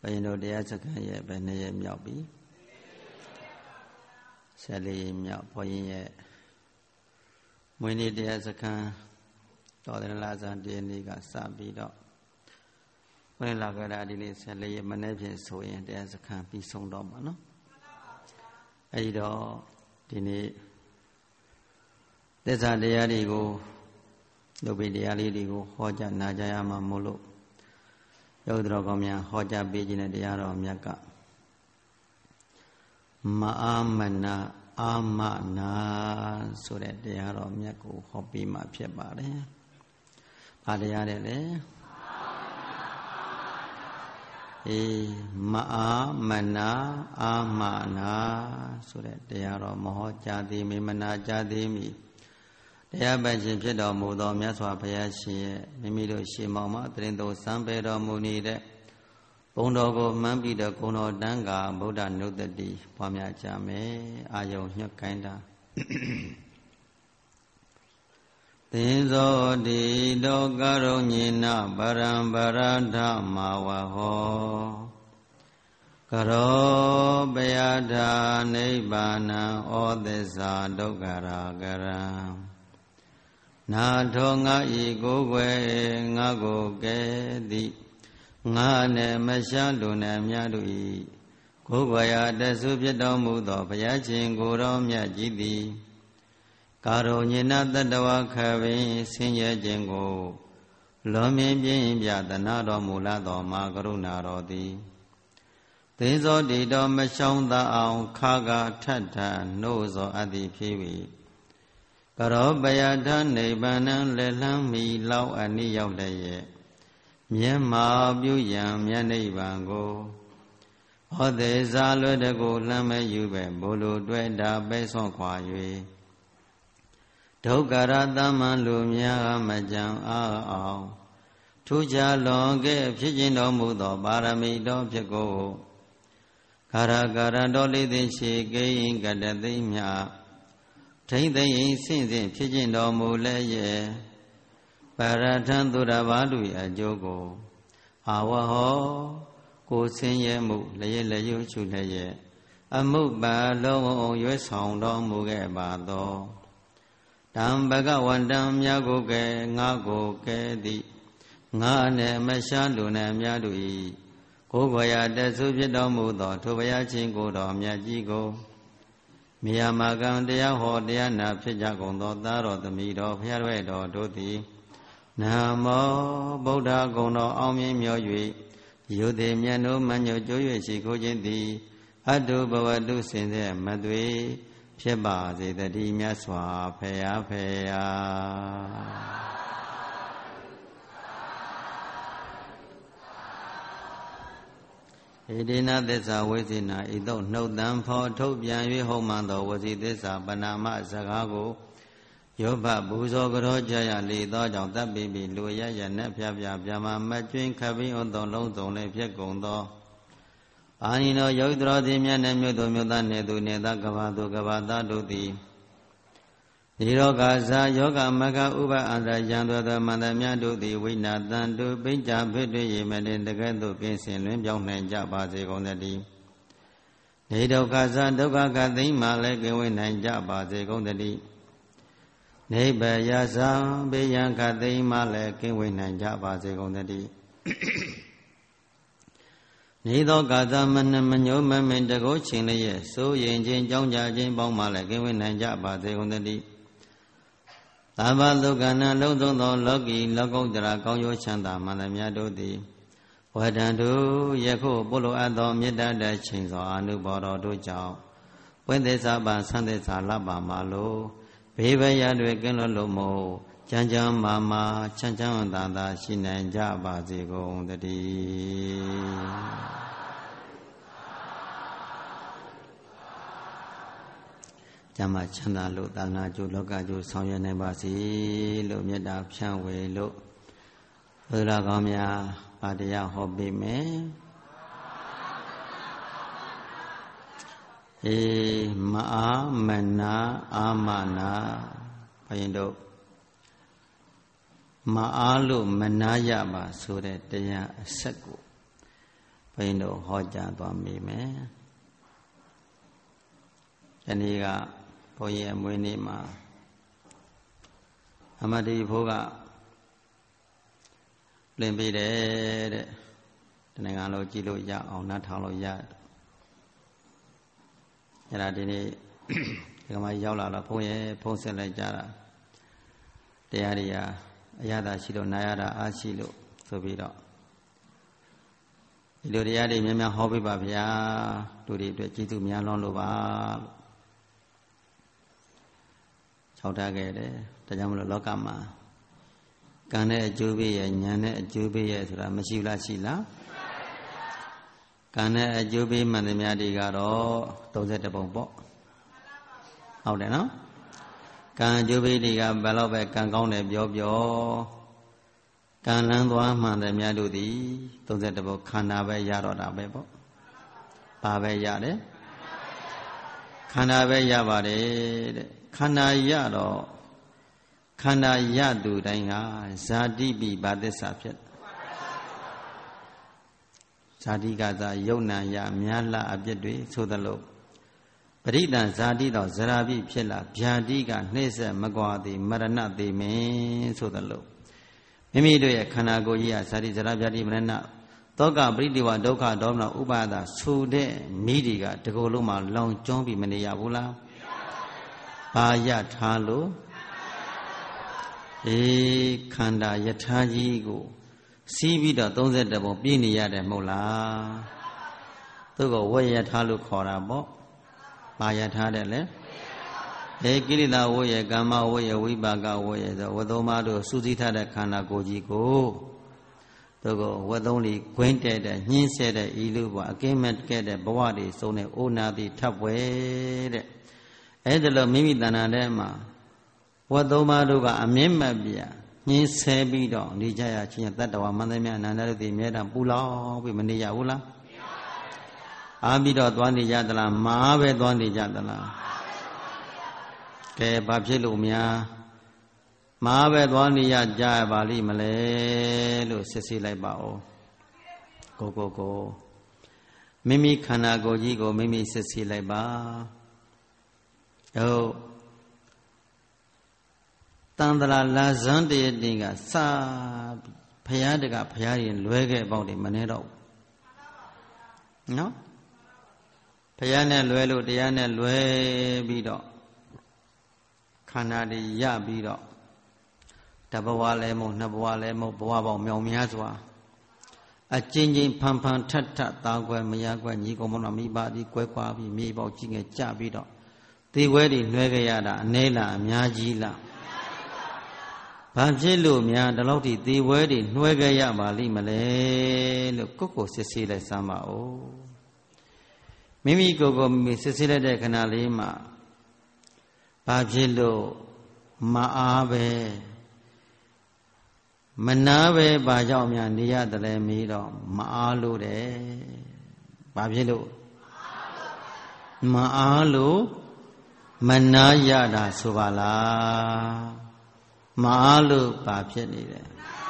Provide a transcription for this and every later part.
ဘယင်တို့တရားစခန်းရဲ့ဘယ်နှစ်ရက်မြောက်ပြီ14မြောက်ဘုန်းကြီးရဲ့မွေးနေ့တရားစခန်းတော်တယ်လာဇန်တည်းနေ့ကစပြီးတော့ဘယ်လာကြတာဒီနေ့14ရက်မနေ့ဖြင့်ဆိုရင်တရားစခန်းပြီးဆုံးတော့မှာနော်အဲဒီတော့ဒီနေ့သစ္စာတရားတွေကိုလုပ်ပြီးတရားလေးတွေကိုဟောကြားနာကြားရမှာမို့လို့ယောဂီတော်ကောင်းများဟောကြားပေးခြင်းတဲ့တရားတော်မြတ်ကမအာမနာအာမနာဆိုတဲ့တရားတော်မြတ်ကိုဟောပြီးမှဖြစ်ပါတယ်။ဘာတရားတဲ့လဲမအာမနာအာမနာဆိုတဲ့တရားတော်မဟောကြားသည်မိမနာကြားသည်မိတရားပတ်ခြင်းဖြစ်တော်မူသောမြတ်စွာဘုရားရှင်ရဲ့မိမိတို့ရှေးမောင်မှတရင်တော်စံပေတော်မူနေတဲ့ဘုံတော်ကိုမှန်းပြီးတော့ဂုဏ်တော်တန်ခါဗုဒ္ဓနုတ္တိပွားများကြမယ်အာယုံညွတ်ခိုင်းတာသင်္ဇောတိတောကရုညေနဗရံဗရဒမဝဟောကရောပယထာနိဗ္ဗာနံဩသစ္စာဒုက္ခရာကရံနာထောငါဤကိုယ်ွယ်ငါကိုကဲသည်ငါနဲ့မရှားလူနဲ့မြတ်တို့ဤကိုယ်ွယ်ရာတဆုဖြစ်တော်မူသောဘုရားရှင်ကိုယ်တော်မြတ်ကြီးသည်ကာရုညေနတတဝခပင်ဆင်းရဲခြင်းကိုလွန်မြင်ပြင်းပြသနာတော်မူလာသောမာကရုဏာတော်သည်သင်္ဇောတိတော်မရှောင်သာအောင်ခါကထထနှိုးစောအပ်သည်ဖြစ်၍ကရောပယထနိဗ္ဗာန်လက်လှမ်းမီလောက်အနိရောက်လည်းရဲ့မျက်မှောက်ပြုရန်မြတ်နိဗ္ဗာန်ကိုဟောသေးစာလွတ်တကူလှမ်းမဲ့ယူပဲဘိုလ်လိုတွေ့တာပဲဆွန့်ခွာ၍ဒုက္ခရတမန်လူများမကြံအောင်ထူးခြားလွန်ကဲ့ဖြစ်ခြင်းတော်မူသောပါရမီတော်ဖြစ်ကိုခရကရတော်လေးသိရှိကိင်ကတသိမြထိမ့်သိမ့်ဆင့်စဉ်ဖြစ်ခြင်းတော်မူလည်းရဲ့ပါရထံသူရဘာလူအကျိုးကိုအာဝဟောကိုဆင်းရဲမှုလျက်လျှို့ချူလည်းရဲ့အမှုပါလုံးရွယ်ဆောင်တော်မူခဲ့ပါသောတံဘဂဝန္တံမြတ်ကိုကဲငါကိုကဲသည်ငါနဲ့မရှားလူနဲ့မြတ်တို့ဤကိုယ်ဘဝတဆုဖြစ်တော်မူသောထိုဘုရားရှင်ကိုတော်မြတ်ကြီးကိုမိယာမကံတရားဟောတရားနာဖြစ်ကြကုန်သောသားတော်သမီးတော်ဘုရားရဲ့တော်တို့သည်နာမောဗုဒ္ဓဂုဏ်တော်အောင်မြင်မြော်၍ယုတိမြတ်တို့မညွတ်ကြွ၍ရှိခိုးခြင်းသည်အတုဘဝတုစင်တဲ့မသွေဖြစ်ပါစေတည်းမြတ်စွာဘုရားဖေယာဣတိနသစ္စာဝိသေနဤသို့နှုတ်တံဖော်ထုတ်ပြန်၍ဟုတ်မှန်သောဝစီသစ္စာပဏာမစကားကိုယောဘဘူဇောကရောကြရလေသောကြောင့်တပ်ပိပိလူရရနဲ့ဖြပြပြမမကျွင်းခပ်ပြီးဥသောလုံးစုံလည်းဖြစ်ကုန်သောအာနိနောယောဂီတော်သည်မြတ်နဲ့မြို့သူမြို့သားနေသူနေသားကဘာသူကဘာသားတို့သည်ဒီရောဂါဇာယောဂမကဥပအန္တရံသွဲသောမန္တမြတ်တို့သည်ဝိနာတန်တုပိကြဖြစ်တွေ့ရမတင်တကဲ့သို့ကင်းစင်လွင်ပြောင်းနိုင်ကြပါစေကုန်သတည်းနေဒုက္ခဇာဒုက္ခကသိမ့်မှလည်းကင်းဝေးနိုင်ကြပါစေကုန်သတည်းနိဗ္ဗာယဇံဘေယံကသိမ့်မှလည်းကင်းဝေးနိုင်ကြပါစေကုန်သတည်းနေသောကာသမနမညိုမမင်တကုတ်ချင်းလည်းရဲ့စိုးရင်ချင်းကြောင်းကြခြင်းပေါင်းမှလည်းကင်းဝေးနိုင်ကြပါစေကုန်သတည်းသဗ္ဗဒုက္ခနာလုံးစုံသောလောကီလောကုတ္တရာကောင်းကျိုးချမ်းသာမှန်သမျှတို့သည်ဝဋ္ဌံတုယခုပုလိုအပ်သောမေတ္တာတချိန်သောအာနုဘောတော်တို့ကြောင့်ဝိသစ္စာပံသံသစ္စာလပါမှာလို့ဘေးဘရတွေကင်းလွတ်လို့မို့ချမ်းချမ်းမာမာချမ်းချမ်းသာသာရှိနိုင်ကြပါစေကုန်သတည်းကျမ်းမာချမ်းသာလို့သာနာကျိုးလောကကျိုးဆောင်ရွက်နိုင်ပါစေလို့မေတ္တာဖြန့်ဝေလို့ဘုရားကောင်းများဗာတရားဟောပေးမယ်မအာမနာအာမနာဘုရင်တို့မအားလို့မနာရပါဆိုတဲ့တရားအဆက်ကိုဘုန်းကြီးတို့ဟောကြားသွားမိမယ်ဒီနေ့ကဘုန်းကြီးအမွေးနေ့မှာအမတိဘိုးကလင်းပေးတယ်တဲ့ဒီနိုင်ငံလုံးကြည့်လို့ရအောင်နားထောင်လို့ရအဲ့ဒါဒီနေ့ဒီကမှရောက်လာတော့ဘုန်းရဲ့ဖုံးဆက်လိုက်ကြတာတရားတွေဟာအရသာရှိလို့နာရတာအားရှိလို့ဆိုပြီးတော့ဒီလိုတရားတွေများများဟောပေးပါဗျာလူတွေအတွက်ကျေးဇူးများလွန်းလို့ပါလို့ခြောက်ထားခဲ့တယ်ဒါကြောင့်မလို့လောကမှာကံနဲ့အကျိုးပေးရဲ့ဉာဏ်နဲ့အကျိုးပေးရဲ့ဆိုတာမရှိလားရှိလားကံနဲ့အကျိုးပေးမှန်သမျှတွေကတော့31ပုံပေါ့ဟုတ်တယ်နော်ကံအကျိုးပေးတွေကဘယ်တော့ပဲကံကောင်းတယ်ပြောကံလန်းသွားမှန်သမျှတို့သည်31ပုံခန္ဓာပဲရတော့တာပဲပေါ့ဘာပဲရတယ်ခန္ဓာပဲရပါတယ်တဲ့ခန္ဓာရတော့ခန္ဓာရသူတိုင်းကဇာတိပိဘာသစ္စာဖြစ်ဇာတိကသာယုံနာရများလှအပြစ်တွေဆိုသလိုပရိဒံဇာတိတော့ဇရာပိဖြစ်လာဗျာတိကနှိမ့်ဆက်မကွာသည်မရဏသေးမင်းဆိုသလိုမိမိတို့ရဲ့ခန္ဓာကိုယ်ကြီးဟာဇာတိဇရာဗျာတိမရဏသောကပရိဒီဝဒုက္ခဒေါမနဥပါဒဆိုတဲ့မိတွေကတကူလုံးမှာလောင်ကျွမ်းပြီးမနေရဘူးလားဘာရထားလို့ခန္ဓာယထာကြီးကိုစီးပြီးတော့31ပုံပြည့်နေရတယ်မဟုတ်လားသူကဝေယထာလို့ခေါ်တာပေါ့ဘာယထာတဲ့လဲကိလေသာဝေယကာမဝေယဝိပါကဝေယဆိုဝတ္သုံးပါးတို့စူးစီးထားတဲ့ခန္ဓာကိုယ်ကြီးကိုသူကဝတ်သုံးလီခွင်းတဲ့ညှင်းဆဲတဲ့ဤလူဘဝအကင်းမဲ့ခဲ့တဲ့ဘဝတွေစုံတဲ့အိုနာတိထပ်ွယ်တဲ့အဲ့ဒါလို့မိမိတဏ္ဍာထဲမှာဝတ်သုံးပါးတို့ကအမြင့်မပြညှင်းဆဲပြီးတော့နေကြရချင်းတတ္တဝါမန္တမြအနန္တရုတိမြဲတမ်းပူလောင်ပြီးမနေရဘူးလားအားပြီးတော့သွားနေကြသလားမာပဲသွားနေကြသလားကဲဘာဖြစ်လို့များမာပဲသွားနေရကြပါလိမ့်မလဲလို့စစ်ဆေးလိုက်ပါဦးကိုမိမိခန္ဓာကိုယ်ကြီးကိုမိမိစစ်ဆေးလိုက်ပါဟုတ်တန်တရာလာဇန်တရတင်ကစဖရာတကဖရာရင်လွဲခဲ့ပေါင်းတယ်မနေတော့နော်ဖရာနဲ့လွဲလို့တရားနဲ့လွဲပြီးတော့ခန္ဓာတွေရပြီးတော့တဘဝလည်းမဟုတ်နှစ်ဘဝလည်းမဟုတ်ဘဝပေါင်းမြောင်များစွာအကျဉ်းချင်းဖန်ဖန်ထထတာကွယ်မရကွယ်ညီကောင်မတော်မိပါသည်ကွဲကွာပြီးမြေပေါက်ကြီးငယ်ကြပြီးတော့သေဝဲတွေနှွဲခဲ့ရတာအနည်းလားအများကြီးလားဘာဖြစ်လို့များဒီလောက်ထိသေဝဲတွေနှွဲခဲ့ရပါလိမ့်မလဲလို့ကိုစစ်ဆေးလိုက်စမ်းပါဦးမိမိကိုမိစစ်ဆေးလိုက်တဲ့ခဏလေးမှာဘာဖြစ်လို့မအားပဲမနာပဲဘာကြောင့်များနေရတယ်လဲမေးတော့မအားလို့တယ်ဘာဖြစ်လို့မအားလို့မနာရတာဆိုပါလားမအားလို့ဘာဖြစ်နေတယ်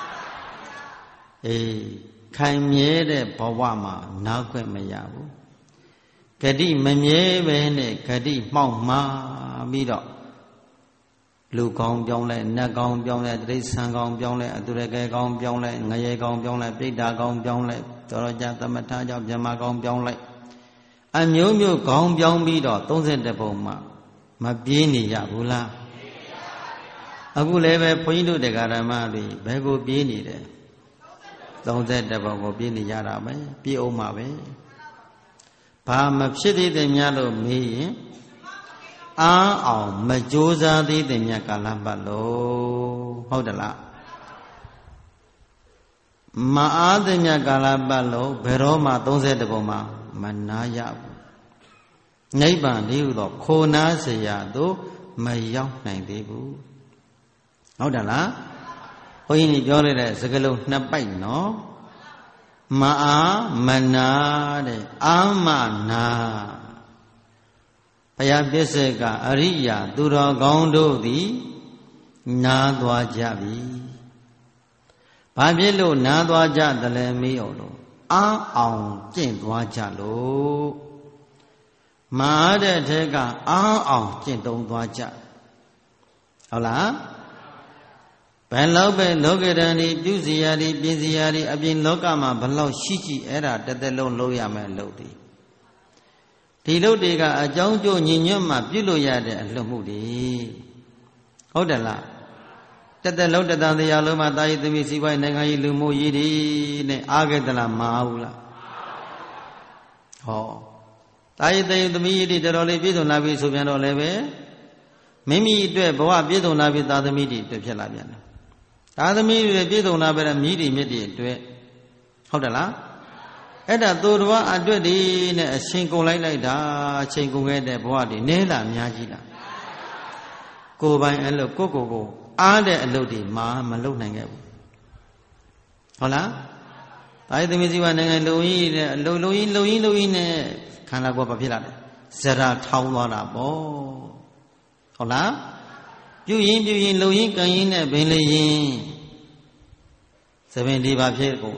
ခိုင်မြဲတဲ့ဘဝမှာနားခွင့်မရဘူးဂတိမမြဲပဲနဲ့ဂတိမှောက်မှားပြီးတော့လူကောင်းပြောင်းလဲနတ်ကောင်းပြောင်းလဲတိရစ္ဆာန်ကောင်းပြောင်းလဲအတုရကဲကောင်းပြောင်းလဲငရေကောင်းပြောင်းလဲပိဋ္ဌာကောင်းပြောင်းလဲတော်ကြသမထကြောင့်ဗြဟ္မာကောင်းပြောင်းလဲအမျိုးမျိုးကောင်းပြောင်းပြီးတော့31ပုံမှာမပြေးနေရဘူးလားအခုလည်းပဲဘုန်းကြီးတို့တရားဓမ္မတွေဘယ်ကိုပြေးနေတယ်31ပုံကိုပြေးနေကြတာပဲပြေးအောင်မှာပဲဘာမဖြစ်သေးတယ်များလို့မေးရင်အားအောင်မကြိုးစားသေးတဲ့မြတ်ကာလပတ်လို့ဟုတ်တယ်လားမအားတဲ့မြတ်ကာလပတ်လို့ဘယ်တော့မှ31ပုံမှာမနာရဘူးနိဗ္ဗာန်လေးဟုသောခိုနာเสียသို့မရောက်နိုင်သေးဘူးဟုတ်တယ်လားဘုန်းကြီးပြောလိုက်တဲ့စကားလုံးနှစ်ပိုက်နော်မအားမနာတဲ့အာမနာဘုရားပြည့်စက်ကအရိယာသူတော်ကောင်းတို့သည်နာသွားကြပြီဘာဖြစ်လို့နာသွားကြသလဲမေးအောင်လို့အားအောင်ကျင့်သွားကြလို့မအားတဲ့ထဲကအားအောင်ကျင့်သုံးသွားကြဟုတ်လားဘယ်လောက်ပဲလောကဓာတ်ဤပြုစီရသည်ပြင်စီရသည်အပြင်လောကမှာဘလောက်ရှိကြည့်အဲ့ဒါတစ်သက်လုံးလုပ်ရမယ်လို့ဒီလုပ်တွေကအကြောင်းကျိုးညီညွတ်မှပြုလို့ရတဲ့အလှမှုတွေဟုတ်တယ်လားတစ်သက်လုံးတသံတရားလုံးမှာတာယိသမီးစီပွားနိုင်ငံကြီးလူမှုရေးတွေနဲ့အားခဲ့သလားမအားဘူးလားဟောတာယိသမီးတွေတော်တော်လေးပြည့်စုံလာပြီဆိုပြန်တော့လည်းပဲမိမိအတွက်ဘဝပြည့်စုံလာပြီသာသမီတွေအတွက်ဖြစ်လာပြန်တယ်သာသမီတွေပြည့်စုံလာပြီမြည်တွေမြစ်တွေအတွက်ဟုတ်တယ်လားအဲ့ဒါသူတော်အတွက်ဒီနဲ့အချိန်ကုန်လိုက်တာအချိန်ကုန်ခဲ့တဲ့ဘဝတွေနည်းလားအများကြီးလားကိုယ်ပိုင်အဲ့လိုကိုအားတဲ့အလုပ်တွေမလုပ်နိုင်ခဲ့ဘူးဟုတ်လားတာယိသမီးစီဝနိုင်ငံလုံကြီးနဲ့လုံကြီးနဲ့ခန္ဓာကိုယ်ဘာဖြစ်လာလဲဇရာထောင်းသွားတာပေါ့ဟုတ်လားပြုရင်လုံရင်ကန်ရင်နဲ့ဘင်းလေးရင်သဘင်ဒီဘာဖြစ်ကုန်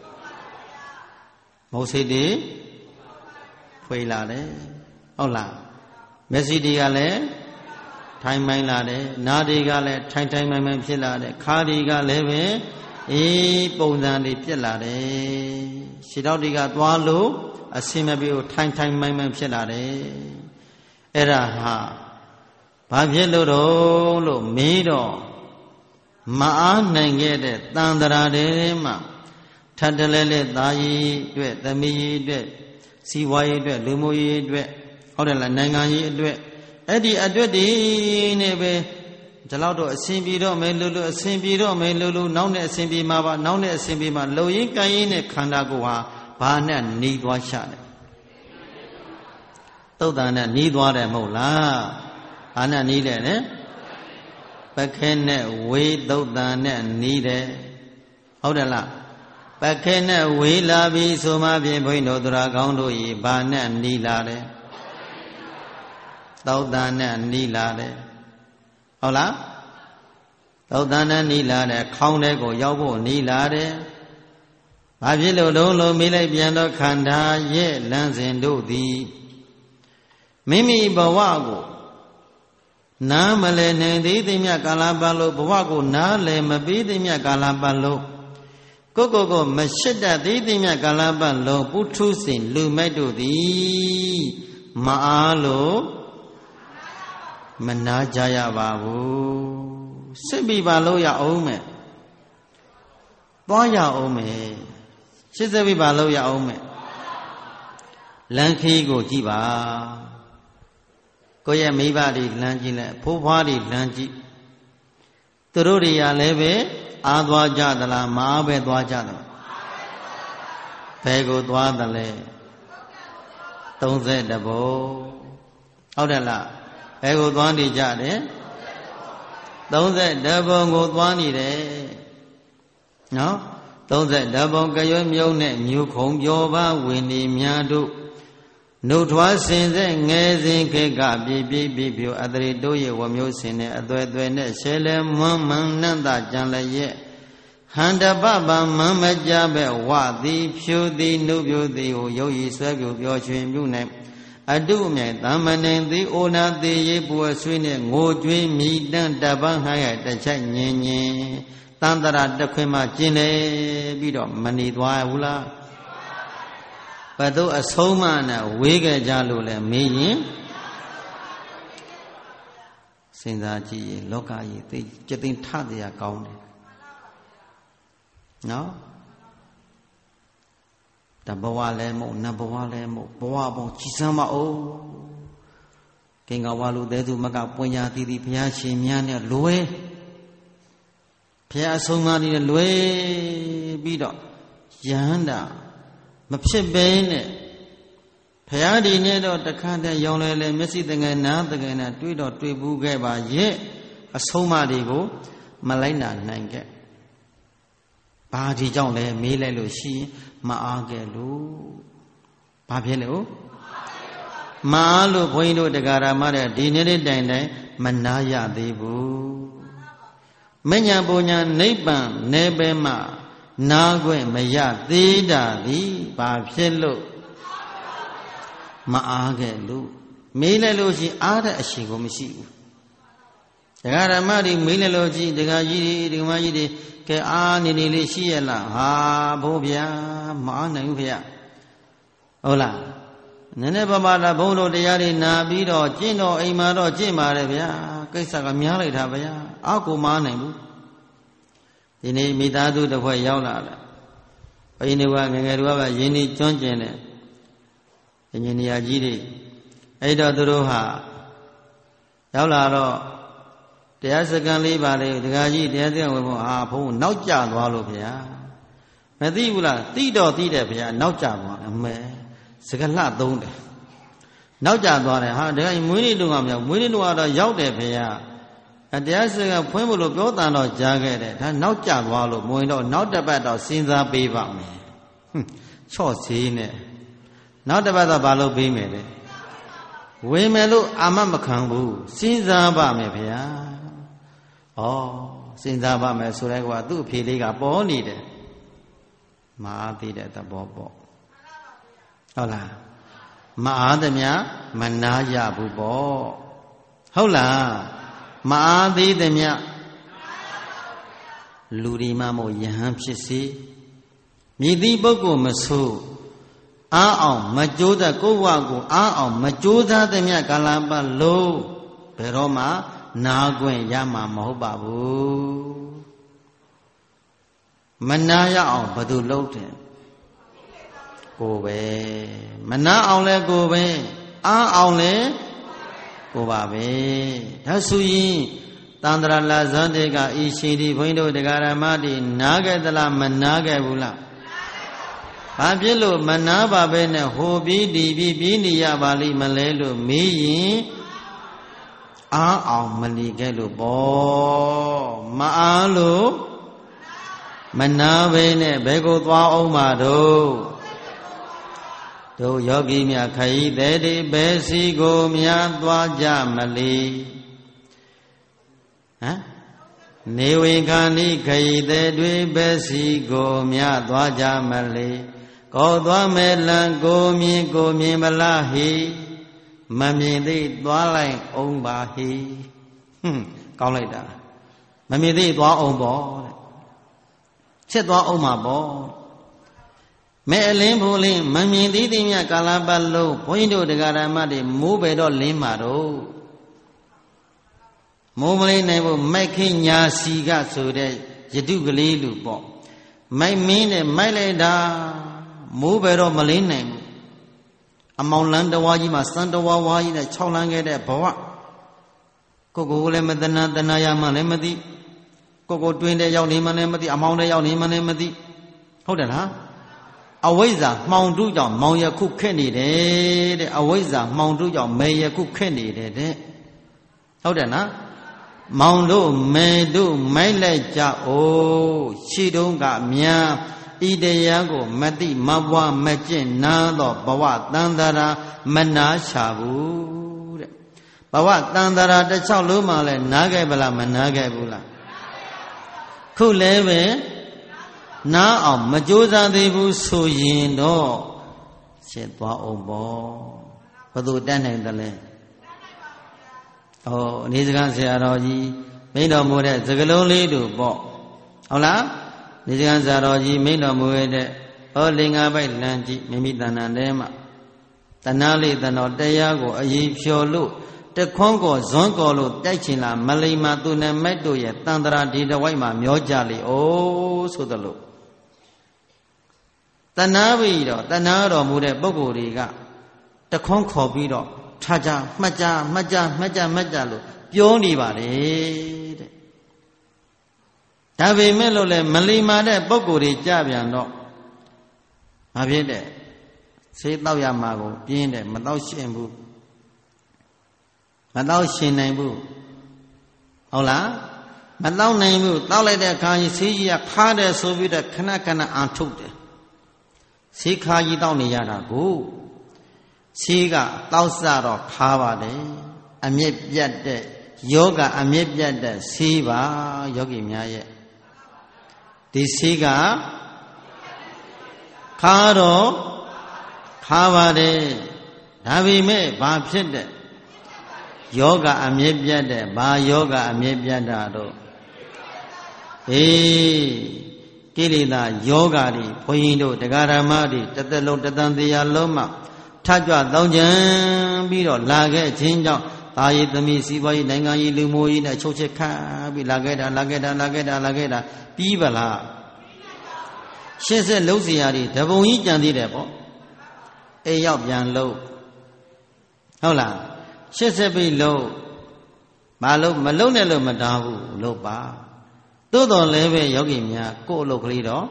မုတ်စိတ်တွေဖွေလာတယ်ဟုတ်လားမျက်စိတွေကလည်းထိုင်မိုင်းလာတယ်နားတွေကလည်းထိုင်မိုင်းဖြစ်လာတယ်ခါးတွေကလည်းပဲပုံစံတွေဖြစ်လာတယ်ခြေထောက်တွေကသွားလို့အစင်မပြေကိုထိုင်မိုင်းဖြစ်လာတယ်အဲ့ဒါဟာဘာဖြစ်လို့မေးတော့မအားနိုင်ခဲ့တဲ့တန်တရာတွေမှာထပ်တလဲလဲသားကြီးအတွက်သမီးကြီးအတွက်စီဝါရေးအတွက်လူမှုရေးအတွက်ဟုတ်တယ်လားနိုင်ငံရေးအတွက်အဲ့ဒီအတွက်ဒီနဲ့ပဲဒီလောက်တော့အစဉ်ပြေတော့မယ်လို့အစဉ်ပြေတော့မယ်လို့နောက်နဲ့အစဉ်ပြေမှာပါနောက်နဲ့အစဉ်ပြေမှာလုံရင်းကန်ရင်းနဲ့ခန္ဓာကိုယ်ဟာဘာနဲ့နှီးသွားရှာတယ်သုတ်တန်နဲ့နှီးသွားတယ်မဟုတ်လားဘာနဲ့နှီးတယ်လဲပခဲနဲ့ဝေးသုတ်တန်နဲ့နှီးတယ်ဟုတ်တယ်လားပခဲနဲ့ဝေးလာပြီဆိုမှဖြင့်ဘုန်းကြီးတို့သူတော်ကောင်းတို့ဤဘာနဲ့နှီးလာတယ်သုတ်တန်နဲ့နှီးလာတယ်ဟုတ်လားသုတ်တန်နဲ့နှီးလာတယ်ခေါင်းထဲကိုရောက်ဖို့နှီးလာတယ်ဘာဖြစ်လို့လုံးမေးလိုက်ပြန်တော့ခန္ဓာရဲ့လမ်းစဉ်တို့သည်မိမိဘဝကိုနားမလည်နိုင်သေးသည်မြတ်ကာလပတ်လို့ဘဝကိုနားလည်မပြီးသည်မြတ်ကာလပတ်လို့ကိုမရှိတတ်သေးသည်မြတ်ကာလပတ်လို့ပုထုစဉ်လူမိုက်တို့သည်မအားလို့မနာကြရပါဘူးစစ်ပြီးပါလို့ရအောင်မယ်သွားရအောင်မယ်ရှစ်သက်ပြီးပါလို့ရအောင်မယ်လမ်းခီးကိုကြည့်ပါကိုယ့်ရဲ့မိဘတွေလမ်းကြည့်လိုက်ဖိုးဖွားတွေလမ်းကြည့်သူတို့တွေကလည်းပဲအားသွားကြသလားမအားပဲသွားကြသလားဘယ်ကိုသွားသလဲ32ဘုံဟုတ်တယ်လားဘယ်ကိုသွားနေကြတယ်32ဘုံကိုသွားနေတယ်နော်32ဘုံကရွမြုံနဲ့ညူခုံပြောပါဝင်နေများတို့နှုတ်ထွားစင်တဲ့ငယ်စဉ်ခေကပြပြအတရိတို့ရဲ့ဝမျိုးစင်နဲ့အသွဲသွဲနဲ့ရှဲလဲမွန်းမန်းနန္တကြံလည်းရဲ့ဟန္တပပမမကြပဲဝသည်ဖြူသည်နှုတ်ပြူသည်ကိုရုပ်ရည်ဆွဲပြူပြောချွင်ပြုနိုင်အတုအမြိုင်တမဏင်သည်အိုနာသေးရေးပူဆွေးနဲ့ငိုကြွေးမိတန့်တပန်းဟရတချိုက်ညင်တန်တရာတခွင်မှကျင်လေပြီးတော့မနေသွားဘူးလားဘယ်သူအဆုံးမနဲ့ဝေးကြကြလို့လဲမေးရင်စဉ်းစားကြည့်ရင်လောကကြီးသိကြသိထတရားကောင်းတယ်နော်တဘဝလည်းမဟုတ်နတ်ဘဝလည်းမဟုတ်ဘဝပေါင်းကြည်စမ်းပါဦးကင်္ဂဝါလူသေးသူမကပွင့်ညာတည်တည်ဘုရားရှင်များနဲ့လွယ်ဘုရားအဆုံးအမတွေလွယ်ပြီးတော့ယဟန္တာမဖြစ်ဘဲနဲ့ဘုရားဒီနဲ့တော့တခါတည်းရောင်လဲမျက်စိတငယ်နားတငယ်နဲ့တွေ့တော့တွေ့ဘူးခဲ့ပါရဲ့အဆုံးအမတွေကိုမလိုက်နိုင်ခဲ့ဘာဒီကြောင့်လဲမေးလိုက်လို့ရှိရင်မအားခဲ့လို့ဘာဖြစ်လို့မအားလို့ဘုန်းကြီးတို့တရားဓမ္မတဲ့ဒီနေ့တိုင်မနာရသေးဘူးမညာပူညာနိဗ္ဗာန်နယ်ပယ်မှာနာခွင့်မရသေးတာသည်ဘာဖြစ်လို့မအားခဲ့လို့မေးလိုက်လို့ရှိအားတဲ့အရှိကိုမရှိဘူးဒကာဓမ္မတွေမေးလိုက်လို့ရှိဒကာကြီးတွေဒကာမကြီးတွေကဲအားနေနေလေးရှိရလားဟာဘုရားမအားနိုင်ဘူးဖေဟုတ်လားနည်းနည်းပါးပါးလားဘုန်းတော်တရားတွေနာပြီးတော့ကျင့်တော်အိမ်မှာတော့ကျင့်ပါတယ်ဗျာကိစ္စကများလိုက်တာဗျာအောက်ကိုမအားနိုင်ဘူးဒီနေ့မိသားစုတစ်ဖွဲ့ရောက်လာတယ်ဘိန်းတွေကငငယ်တွေကပဲရင်းနှီးကျွမ်းကျင်တယ်အင်ဂျင်နီယာကြီးတွေအဲ့တော့သူတို့ဟာရောက်လာတော့တရားစခန်းလေးပါလေဒကာကြီးတရားစခန်းဝင်ဖို့ဘုန်းနောက်ကျသွားလို့ဗျာမသိဘူးလားသိတော့သိတယ်ဗျာနောက်ကျသွားအမဲစကလှသုံးတယ်နောက်ကျသွားတယ်ဟာဒကာကြီးမွေးနေ့တုန်းကမရောက်မွေးနေ့တုန်းကတော့ရောက်တယ်ဗျာတရားစခန်းဖွင့်ဖို့လို့ပြောတန်တော့ကြားခဲ့တယ်ဒါနောက်ကျသွားလို့မဝင်တော့နောက်တစ်ပတ်တော့စဉ်းစားပေးပါမယ်ချော့စည်းနဲ့နောက်တစ်ပတ်တော့ဘာလို့ပေးမယ်လဲဝေမယ်လို့အာမမခံဘူးစဉ်းစားပါမယ်ဗျာဩစဉ်းစားပါမယ်ဆိုတဲ့ကွာသူ့အဖေလေးကပေါ်နေတယ်မအားသေးတဲ့သဘောပေါ့ဟုတ်လားမအားသမျှမနာရဘူးပေါ့ဟုတ်လားမအားသေးသမျှလူဒီမှမို့ယဟန်ဖြစ်စေမြည်သည့်ပုဂ္ဂိုလ်မဆိုးအားအောင်မကြိုးစားကိုယ့်ဘဝကိုအားအောင်မကြိုးစားသမျှကာလပတ်လို့ဘယ်တော့မှနာခွင့်ရမှာမဟုတ်ပါဘူးမနာရအောင်ဘယ်သူလုပ်တယ်ကိုပဲမနာအောင်လဲကိုပဲအားအောင်လဲကိုပါပဲဒါဆိုရင်တန္တရာလာဇန်တေကဤရှင်ဒီဘုန်းကြီးတို့တရားဓမ္မတွေနားခဲ့သလားမနားခဲ့ဘူးလားဘာဖြစ်လို့မနာပါပဲနဲ့ဟိုပြီးဒီပြီးပြီးနေရပါလိမ့်မလဲလို့မေးရင်အားအောင်မလီခဲ့လို့ပေါ့မအားလို့မနာပဲနဲ့ဘယ်ကိုသွားအောင်မှာတို့ယောဂီများခရီးသည်တွေဘယ်စီကိုများသွားကြမလီနေဝေခာနိခရီးသည်တွေဘယ်စီကိုများသွားကြမလီကောသွားမဲ့လံကိုမြင်မလားဟိမမြင်သေးသွားလိုက်အောင်ပါဟိကောင်းလိုက်တာမမြင်သေးသွားအောင်ပေါ့တဲ့ချက်သွားအောင်မှာပေါ့မဲအလင်းဖို့လင်းမမြင်သေးသေးမြကာလပတ်လုံးဘုန်းကြီးတို့တရားဓမ္မတွေမိုးပဲတော့လင်းမှာတော့မိုးမလင်းနိုင်ဖို့မိုက်ခင်းညာစီကဆိုတဲ့ယတုကလေးလူပေါ့မိုက်မင်းနဲ့မိုက်လိုက်တာမိုးပဲတော့မလင်းနိုင်ဘူးအမောင်လန်းတဝါကြီးမှာစံတဝါဝါကြီးနဲ့6လန်းခဲ့တဲ့ဘဝကိုလည်းမတနာရမှလည်းမသိကိုတွင်တဲ့ရောက်နေမှလည်းမသိအမောင်တဲ့ရောက်နေမှလည်းမသိဟုတ်တယ်လားအဝိဇ္ဇာမှောင်တုကြောင့်မောင်ရခုခက်နေတယ်တဲ့အဝိဇ္ဇာမှောင်တုကြောင့်မေရခုခက်နေတယ်တဲ့ဟုတ်တယ်နော်မောင်တို့မေတို့မိုက်လိုက်ကြအိုးရှိတုံးကမြန်ဤတရားကိုမတိမပွားမကျင့်နာသောဘဝတန်တရာမနာရှာဘူးတဲ့ဘဝတန်တရာတစ်ချောက်လုံးမှလည်းနားခဲ့ဗလားမနားခဲ့ဘူးလားခုလည်းပဲနားအောင်မကြိုးစားသေးဘူးဆိုရင်တော့ချက်သွားအောင်ပေါ့ဘယ်သူတတ်နိုင်တယ်လဲအနေစကားဆရာတော်ကြီးမိန့်တော်မူတဲ့စကလုံးလေးတို့ပေါ့ဟုတ်လားနေစကားဆရာတော်ကြီးမိန့်တော်မူတဲ့လင်္ကာပိုက်လမ်းကြည့်မိမိတဏ္ဍာထဲမှာတဏှာလေးတဏ္ဍောတရားကိုအရေးဖြော်လို့တခွန်းကိုဇွန်းကော်လို့တိုက်ချင်လာမလိမ္မာသူနဲ့မိုက်တို့ရဲ့တန်တရာဒီတဝိုက်မှာမျောကြလေဆိုသလိုတဏှာပြီးတော့တဏှာတော်မူတဲ့ပုဂ္ဂိုလ်တွေကတခွန်းခေါ်ပြီးတော့ထားကြမှတ်ကြလို့ပြောနေပါလေတဲ့ဒါပေမဲ့လို့လေမလိမ္မာတဲ့ပုဂ္ဂိုလ်တွေကြပြန်တော့မဖြစ်တဲ့ဆေးတောက်ရမှာကိုပြင်းတယ်မတောက်ရှင်ဘူးမတောက်ရှင်နိုင်ဘူးဟုတ်လားမတောက်နိုင်ဘူးတောက်လိုက်တဲ့အခါကြီးဆေးကြီးကခါတယ်ဆိုပြီးတော့ခဏအာထုတ်တယ်ဆေးခါကြီးတောက်နေရတာကိုဆေးကတောက်စတော့ခါပါတယ်အမြင့်ပြတ်တဲ့ယောဂအမြင့်ပြတ်တဲ့ဆေးပါယောဂီများရဲ့ဒီဆေးကခါတော့ခါပါတယ်ဒါပေမဲ့ဘာဖြစ်တဲ့ယောဂအမြဲပြတ်တဲ့ဘာယောဂအမြဲပြတ်တာတော့ကိလေသာယောဂတွေဘုန်းကြီးတို့တရားဓမ္မတွေတစ်သက်လုံးတသံတရားလုံးမှထကြွတောင်းကြံပြီးတော့လာခဲ့ခြင်းကြောင့်သာယသမီးစီးပွားရေးနိုင်ငံရေးလူမျိုးရေးနဲ့ချုပ်ချစ်ခတ်ပြီးလာခဲ့တာပြီးပါလားရှင်းဆက်လုံးစီရာတွေတပုံကြီးကြံသေးတယ်ပေါ့အိမ်ရောက်ပြန်လို့ဟုတ်လားရှင်းဆက်ပြီးလို့မလုံးနဲ့လို့မတားဘူးလို့ပါသို့တော်လည်းပဲယောဂီများကိုယ့်အလုပ်ကလေးတော့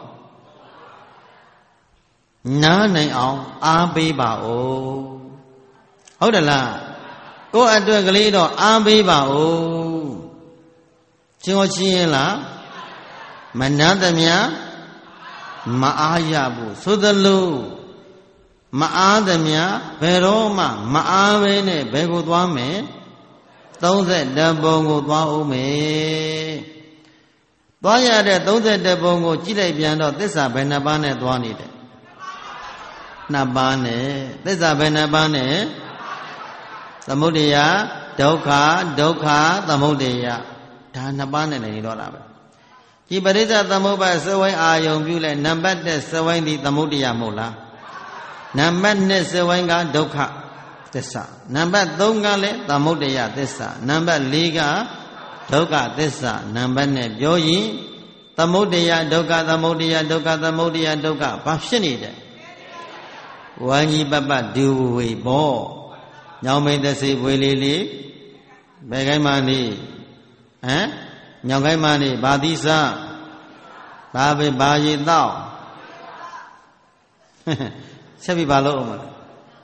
နားနိုင်အောင်အားပေးပါဦးဟုတ်တယ်လားကိုယ့်အတွက်ကလေးတော့အားပေးပါဦးကျော်ချင်းရင်လားမနာသမျှမအားရဘူးဆိုသလိုမအားသမျှဘယ်တော့မှမအားပဲနဲ့ဘယ်ကိုသွားမယ်32ပုံကိုသွားဦးမယ်သွားရတဲ့32ပုံကိုကြည့်လိုက်ပြန်တော့သစ္စာဘယ်နှပါးနဲ့သွားနေတယ်2ပါးနဲ့သစ္စာဘယ်နှပါးနဲ့သမုဒယဒုက္ခသမုဒယဒါ2ပါးနဲ့နေတော့တာပဲဒီပရိစ္ဆသမုပ္ပါစဝိုင်းအာယုံပြုလိုက်နံပါတ်1စဝိုင်းဒီသမုဒယမဟုတ်လားနံပါတ်2စဝိုင်းကဒုက္ခသစ္စာနံပါတ်3ကလည်းသမုဒယသစ္စာနံပါတ်4ကဒုက္ခသစ္စာနံပါတ်နဲ့ပြောရင်သမုဒယဒုက္ခသမုဒယဒုက္ခသမုဒယဒုက္ခဘာဖြစ်နေတယ်ဝါညီပပဒူဝေဘောညောင်မိန်သစေဝေလေးလေးဘယ်ကိုင်းမှနေညောင်ကိုင်းမှနေဘာသီးစားဘာပဲဘာရည်တော့ဆက်ပြီးဘာလို့အောင်မလဲ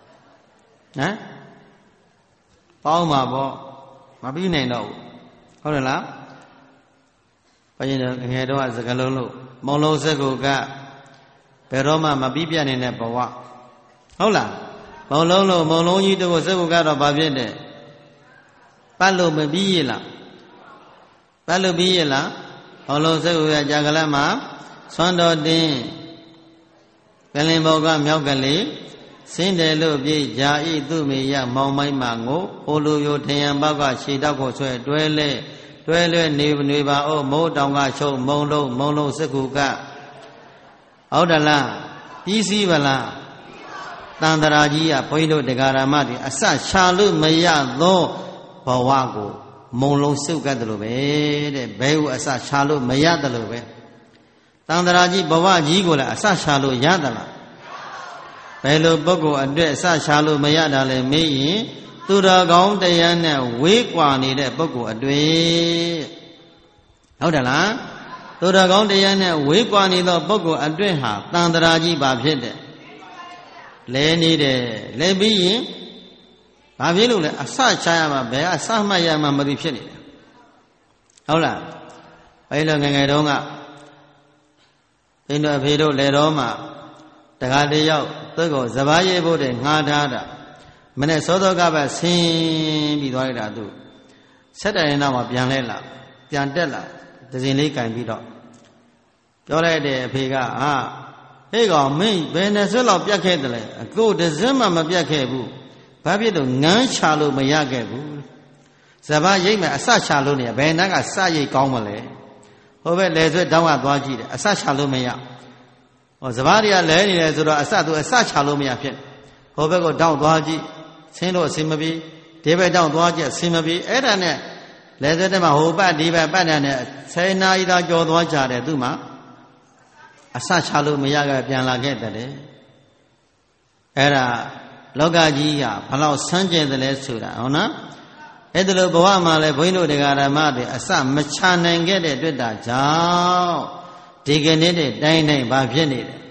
ပေါင်းမှာပေါ့မပြီးနိုင်တော့ဘူးဟုတ်တယ်လားဘုရင်တို့ငယ်တော့စကလုံးလို့မုံလုံးစက်ကိုကဘယ်တော့မှမပြီးပြတ်နေတဲ့ဘဝဟုတ်လားမုံလုံးကြီးတို့စက်ကိုကတော့ဘာဖြစ်တယ်ပတ်လို့မပြီးရလားပတ်လို့ပြီးရလားမုံလုံးစက်ကိုကကြာကလတ်မှာဆွမ်းတော်တင်းကလင်ဘောကမြောက်ကလေးစင်းတယ်လို့ပြေးဂျာဤသူ့မေရမောင်မိုင်းမှာငိုဟိုလိုရိုထယံဘောက်ကခြေတောက်ကိုဆွဲတွဲလဲနေပါအောင်မိုးတောင်ကချုပ်မုံလုံးစက်ကူကဟုတ်တယ်လားပြီးစီးပါလားတန်တရာကြီးကဘုန်းကြီးတို့တရားဓမ္မတွေအစရှာလို့မရသောဘဝကိုမုံလုံးစုပ်ကတ်တယ်လို့ပဲတဲ့ဘဲကိုအစရှာလို့မရတယ်လို့ပဲတန်တရာကြီးဘဝကြီးကိုလည်းအစရှာလို့ရသလားဘယ်လိုပုဂ္ဂိုလ်အတွက်အစရှာလို့မရတာလဲမေးရင်သူတော်ကောင်းတရားနဲ့ဝေးကွာနေတဲ့ပုဂ္ဂိုလ်အတွေ့ဟုတ်တယ်လားသူတော်ကောင်းတရားနဲ့ဝေးကွာနေသောပုဂ္ဂိုလ်အတွက်ဟာတန်တရာကြီးဘာဖြစ်တဲ့လဲနေတယ်လဲပြီးရင်ဘာဖြစ်လို့လဲအစရှာရမှာဘယ်အစမှတ်ရမှာမသိဖြစ်နေတယ်ဟုတ်လားဘယ်လိုငယ်တုန်းကအင်းတို့အဖေတို့လေတော်မှာတခါတည်းရောက်သူ့ကိုစပားရိပ်ဖို့တဲ့ငှားထားတာမနေ့စောစောကပဲဆင်းပြီးသွားလိုက်တာသူဆက်တိုင်နောက်မှာပြန်လဲလာပြန်တက်လာဒဇင်လေးကင်ပြီးတော့ပြောလိုက်တဲ့အဖေကဟေးကောင်မင်းဘယ်နဲ့ဆွဲလောက်ပြတ်ခဲ့တယ်လဲအခုဒဇင်မှမပြတ်ခဲ့ဘူးဘာဖြစ်လို့ငန်းချလို့မရခဲ့ဘူးစပားရိပ်မယ်အစချလို့နေဘယ်နှက်ကစရိပ်ကောင်းမလဲဟိုဘက်လေဆွဲတောင်းကသွားကြည့်တယ်အစချလို့မရဟောစပားတွေကလဲနေတယ်ဆိုတော့အစချလို့မရဖြစ်ဟိုဘက်ကိုတောင်းသွားကြည့်ဆင်းလို့အစင်မပြေဒီဘက်တောင်းသွားကြည့်အစင်မပြေအဲ့ဒါနဲ့လဲဆွဲတဲ့မှာဟိုပတ်ဒီဘက်ပတ်တဲ့10နာရီသာကြော်သွားကြတယ်သူ့မှာအစချလို့မရခဲ့ပြန်လာခဲ့တယ်အဲ့ဒါလောကကြီးကဘလောက်ဆန်းကျင်တယ်လဲဆိုတာဟုတ်နော်အဲ့ဒါလိုဘဝမှာလဲဘုန်းကြီးတို့တရားဓမ္မတွေအစမချနိုင်ခဲ့တဲ့အတွက်ဒါကြောင့်ဒီကနေ့တဲ့တိုင်းဘာဖြစ်နေတယ်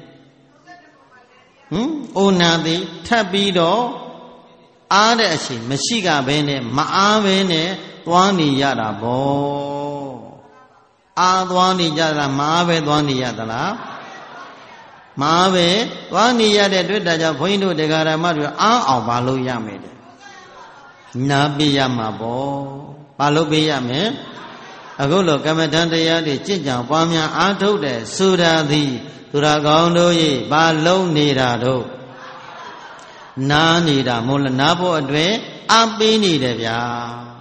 အိုနာသည်ထပ်ပြီးတော့အားတဲ့အချိန်မရှိကဘဲနဲ့မအားဘဲနဲ့သွားနေရတာဗောအားသွားနေကြတာမအားပဲသွားနေရသလားမအားပဲသွားနေရတဲ့အတွက်ဒါကြောင့်ဘုန်းကြီးတို့တရားဓမ္မတွေအားအောင်မလုပ်ရမယ်တဲ့နာပေးရမှာဗောဘာလို့ပေးရမလဲအခုလိုကမ္မဋ္ဌာန်းတရားတွေကြင်ကြံပွားများအားထုတ်တဲ့ဆိုတာသည်သူရကောင်းတို့ဤဘာလုံးနေတာတို့နားနေတာမို့လားနားဖို့အတွက်အားပေးနေတယ်ဗျာ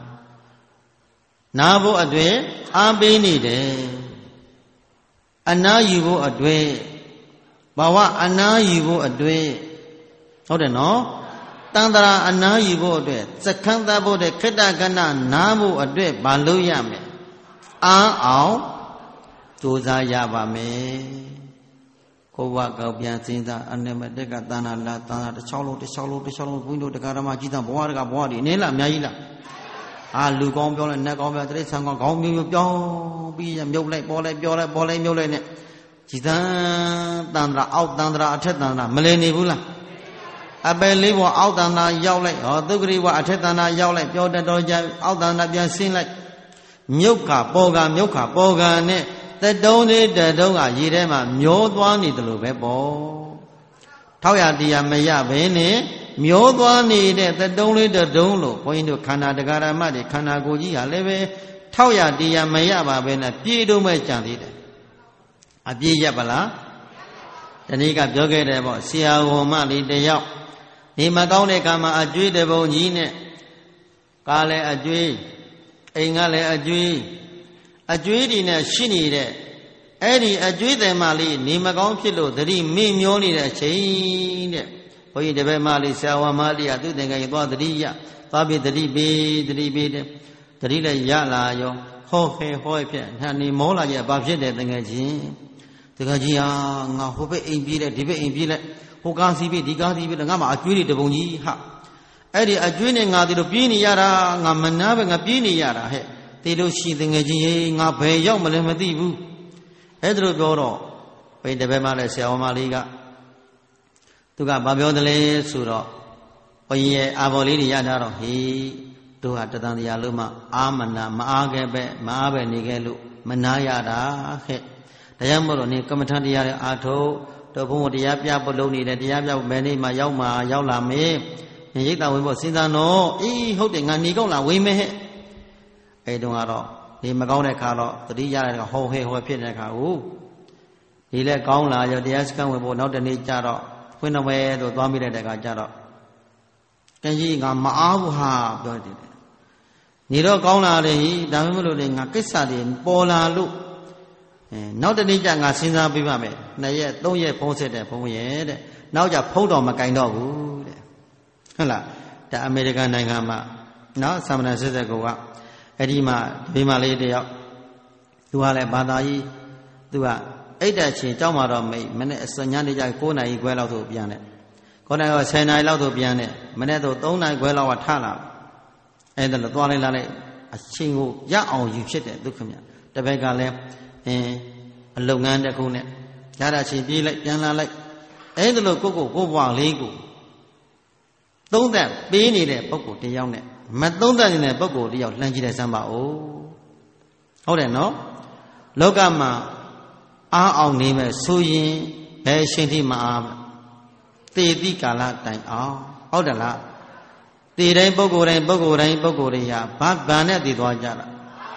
နားဖို့အတွက်အားပေးနေတယ်အနားယူဖို့အတွက်ဘာဝအနားယူဖို့အတွက်ဟုတ်တယ်နော်တန်တရာအနားယူဖို့အတွက်စက္ခန်းသဖို့တဲ့ခိတ္တကဏနားဖို့အတွက်ဘာလို့ရမယ်အားအောင်ကြိုးစားရပါမယ်ကိုဘကောက်ပြန်စဉ်းစားအနမတက်ကတဏ္ဍာလာတဏ္ဍာတစ်ချောင်းလုံးဘုန်းကြီးတို့တရားဓမ္မကြီးသားဘဝတကဘဝဒီနည်းလားအများကြီးလားလူကောင်းပြောလိုက်နတ်ကောင်းပြောတိရစ္ဆာန်ကောင်းခေါင်းမျိုးပြောင်းပြီးမြုပ်လိုက်ပေါ်လိုက်ပြောလိုက်ပေါ်လိုက်မြုပ်လိုက်နဲ့ကြည်သံတန္တရာအောက်တန္တရာအထက်တန္တရာမလည်နေဘူးလားအပယ်လေးဘဝအောက်တန္တရာရောက်လိုက်ဟောသုခရိဘဝအထက်တန္တရာရောက်လိုက်ပြောတတ်တော့ကြအောက်တန္တရာပြန်ဆင်းလိုက်မြုပ်ခပေါ်ကမြုပ်ခပေါ်ကနဲ့တတုံးလေးတတုံးကရေထဲမှာမျောသွားနေတယ်လို့ပဲပေါ့ထောက်ရတရားမရဘဲနဲ့မျောသွားနေတဲ့တတုံးလေးတတုံးလို့ဘုန်းကြီးတို့ခန္ဓာတရားဓမ္မတွေခန္ဓာကိုယ်ကြီးဟာလည်းပဲထောက်ရတရားမရပါဘဲနဲ့ပြေးတော့မဲ့ကြံသေးတယ်အပြေးရပါလားတနည်းကပြောခဲ့တယ်ပေါ့ဆရာဝန်မလေးတယောက်ဒီမကောင်းတဲ့ကံမှာအကျွေးတပုံကြီးနဲ့ကားလည်းအကျွေးအိမ်ကလည်းအကျွေးဒီနဲ့ရှိနေတဲ့အဲ့ဒီအကျွေးတယ်မလေးနေမကောင်းဖြစ်လို့သတိမေ့မျောနေတဲ့အချိန်တဲ့ဘုန်းကြီးတပည့်မလေးဆရာဝန်မလေးကသူ့သင်္ကန်းကြီးသွားသတိရသွားပြီးသတိပေးတဲ့သတိလည်းရလာရောဟောဖြစ်ဟာနေမောလာရဲ့ဘာဖြစ်တယ်တကယ်ချင်းဟာငါဟိုဘက်အိမ်ပြေးလိုက်ဒီဘက်အိမ်ပြေးလိုက်ဟိုကားစီးပြီးဒီကားစီးပြီးငါမှအကျွေးတွေတပုံကြီးဟာအဲ့ဒီအကျွေးနဲ့ငါဒီလိုပြေးနေရတာငါမနာပဲငါပြေးနေရတာဟဲ့တေလို့ရှိတကယ်ချင်းဟေးငါဘယ်ရောက်မလဲမသိဘူးအဲ့ဒါလိုပြောတော့ဘယ်တပည့်မှလည်းဆရာဝန်မလေးကသူကဘာပြောတယ်လဲဆိုတော့ဘုန်းကြီးရဲ့အာဘော်လေးတွေရထားတော့ဟေးတို့ဟာတသံတရားလို့မှအာမနာမအားခဲ့ပဲမအားပဲနေခဲ့လို့မနာရတာခဲ့ဒါကြောင့်မို့လို့နေကမ္မထတရားတွေအာထုတ်တို့ဘုံတရားပြဖို့လုပ်နေတယ်တရားပြဖို့ဘယ်နေ့မှရောက်လာမေးရိတ်တာဝင်ဖို့စဉ်းစားတော့အေးဟုတ်တယ်ငါနေကောင်းလာဝင်မယ်ဟဲ့အဲ့တုန်းကတော့ဒီမကောင်းတဲ့ခါတော့သတိရတဲ့ဟောဖြစ်တဲ့ခါဟုတ်ဒီလဲကောင်းလာရောတရားစခန်းဝင်ဖို့နောက်တနေ့ကျတော့ဖွင့်တော့ပဲဆိုသွားမိတဲ့ခါကျတော့တကြီးငါမအားဘူးဟာပြောတယ်နေတော့ကောင်းလာတယ်ဒါမှမဟုတ်လေငါကိစ္စတွေပေါ်လာလို့နောက်တနေ့ကျငါစဉ်းစားပြပါမယ်2ရက်3ရက်ဖုံးဆက်တယ်ဘုံရဲ့တဲ့နောက်ကျဖုံးတော်မကင်တော့ဘူးတဲ့ဟုတ်လားဒါအမေရိကန်နိုင်ငံမှာနော်ဆာမဏေစစ်စက်ကအဲ့ဒီမှာဒီမလေးတယောက်သူကလည်းဘာသာကြီးသူကအိတ်တက်ချင်းကြောက်မှတော့မိတ်မနေ့ညနေကျ9နာရီခွဲလောက်ဆိုပြန်တယ်9နာရီက10နာရီလောက်ဆိုပြန်တယ်မနေ့ဆို3နာရီခွဲလောက်ကထလာအဲ့ဒါလည်းသွားလိုက်လာလိုက်အချင်းကိုရအောင်ယူဖြစ်တယ်ဒုက္ခမြတ်တပည့်ကလည်းအလုပ်ငန်းတစ်ခုနဲ့ရတာချင်းပြေးလိုက်ပြန်လာလိုက်အဲ့ဒါလို့ကိုဘွားလေးကိုသုံးသက်ပေးနေတဲ့ပုဂ္ဂိုလ်တယောက်နဲ့မသုံးသက်နေတဲ့ပုဂ္ဂိုလ်တယောက်လှမ်းကြည့်တဲ့စမ်းပါဦးဟုတ်တယ်နော်လောကမှာအားအောင်နေမဲ့ဆိုရင်ဘယ်အချိန်ထိမအားသေတိကာလတိုင်အောင်ဟုတ်တယ်လားသေတိုင်းပုဂ္ဂိုလ်တိုင်းတွေဟာဘာနဲ့တည်သွားကြလား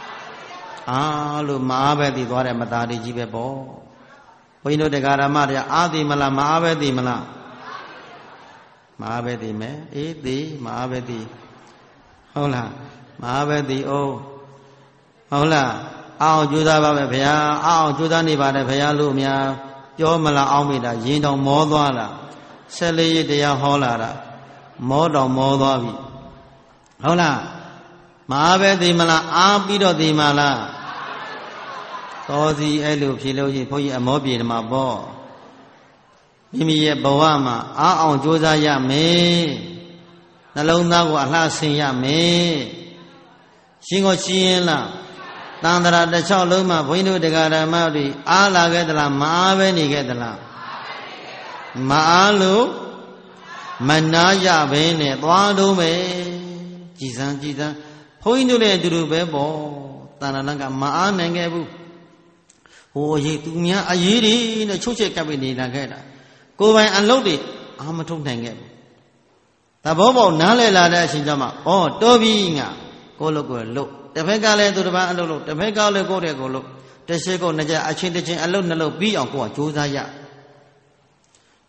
လို့မအားပဲတည်သွားတဲ့မသားတွေကြီးပဲပေါ့ဘုန်းကြီးတို့တရားဓမ္မတွေအားသိမလားမအားပဲသိမလားမအားပဲသိမယ်အေးသိမအားပဲသိဟုတ်လားမအားပဲသိအောင်ဟုတ်လားအောင်ကြိုးစားပါပဲဘုရားအောင်ကြိုးစားနေပါတယ်ဘုရားလို့များပြောမလားအောင်မိတာရင်တောင်မောသွားလား14ရက်တရားဟောလာတာမောတောင်မောသွားပြီဟုတ်လားမအားပဲသိမလားအားပြီးတော့သိမလားတော်စီအဲ့လိုဖြေလို့ရှိရင်ဘုန်းကြီးအမောပြေဓမ္မပေါ့မိမိရဲ့ဘဝမှာအားအောင်ကြိုးစားရမယ်နှလုံးသားကိုအလှဆင်ရမယ်ရှင်ကိုရှင်းရင်လားတန်တရာတစ်ချောင်းလုံးမှာဘုန်းကြီးတို့တရားဓမ္မတွေအားလာခဲ့သလားမအားပဲနေခဲ့သလားမအားလို့မနာရဘဲနဲ့သွားတော့မယ်ကြည်စမ်းဘုန်းကြီးတို့လည်းအတူတူပဲပေါ့တဏ္ဍာကမအားနိုင်ခဲ့ဘူးဟိုရေးသူများအရေးတွေနဲ့ချုပ်ချက်ကပ်ပြီးနေလာခဲ့တာကိုယ်ပိုင်အလုပ်တွေအားမထုတ်နိုင်ခဲ့ဘူးသဘောပေါက်နားလည်လာတဲ့အချိန်ကျမှတော်ပြီငါကိုယ့်လုပ်ကိုလုပ်တစ်ဖက်ကလည်းသူတစ်ပတ်အလုပ်လုပ်တစ်ဖက်ကလည်းကိုယ့်တဲ့ကိုလုပ်တစ်ချက်ကိုနှစ်ချက်အချင်းတစ်ချင်းအလုပ်နှလုပ်ပြီးအောင်ကိုယ်ကကြိုးစားရ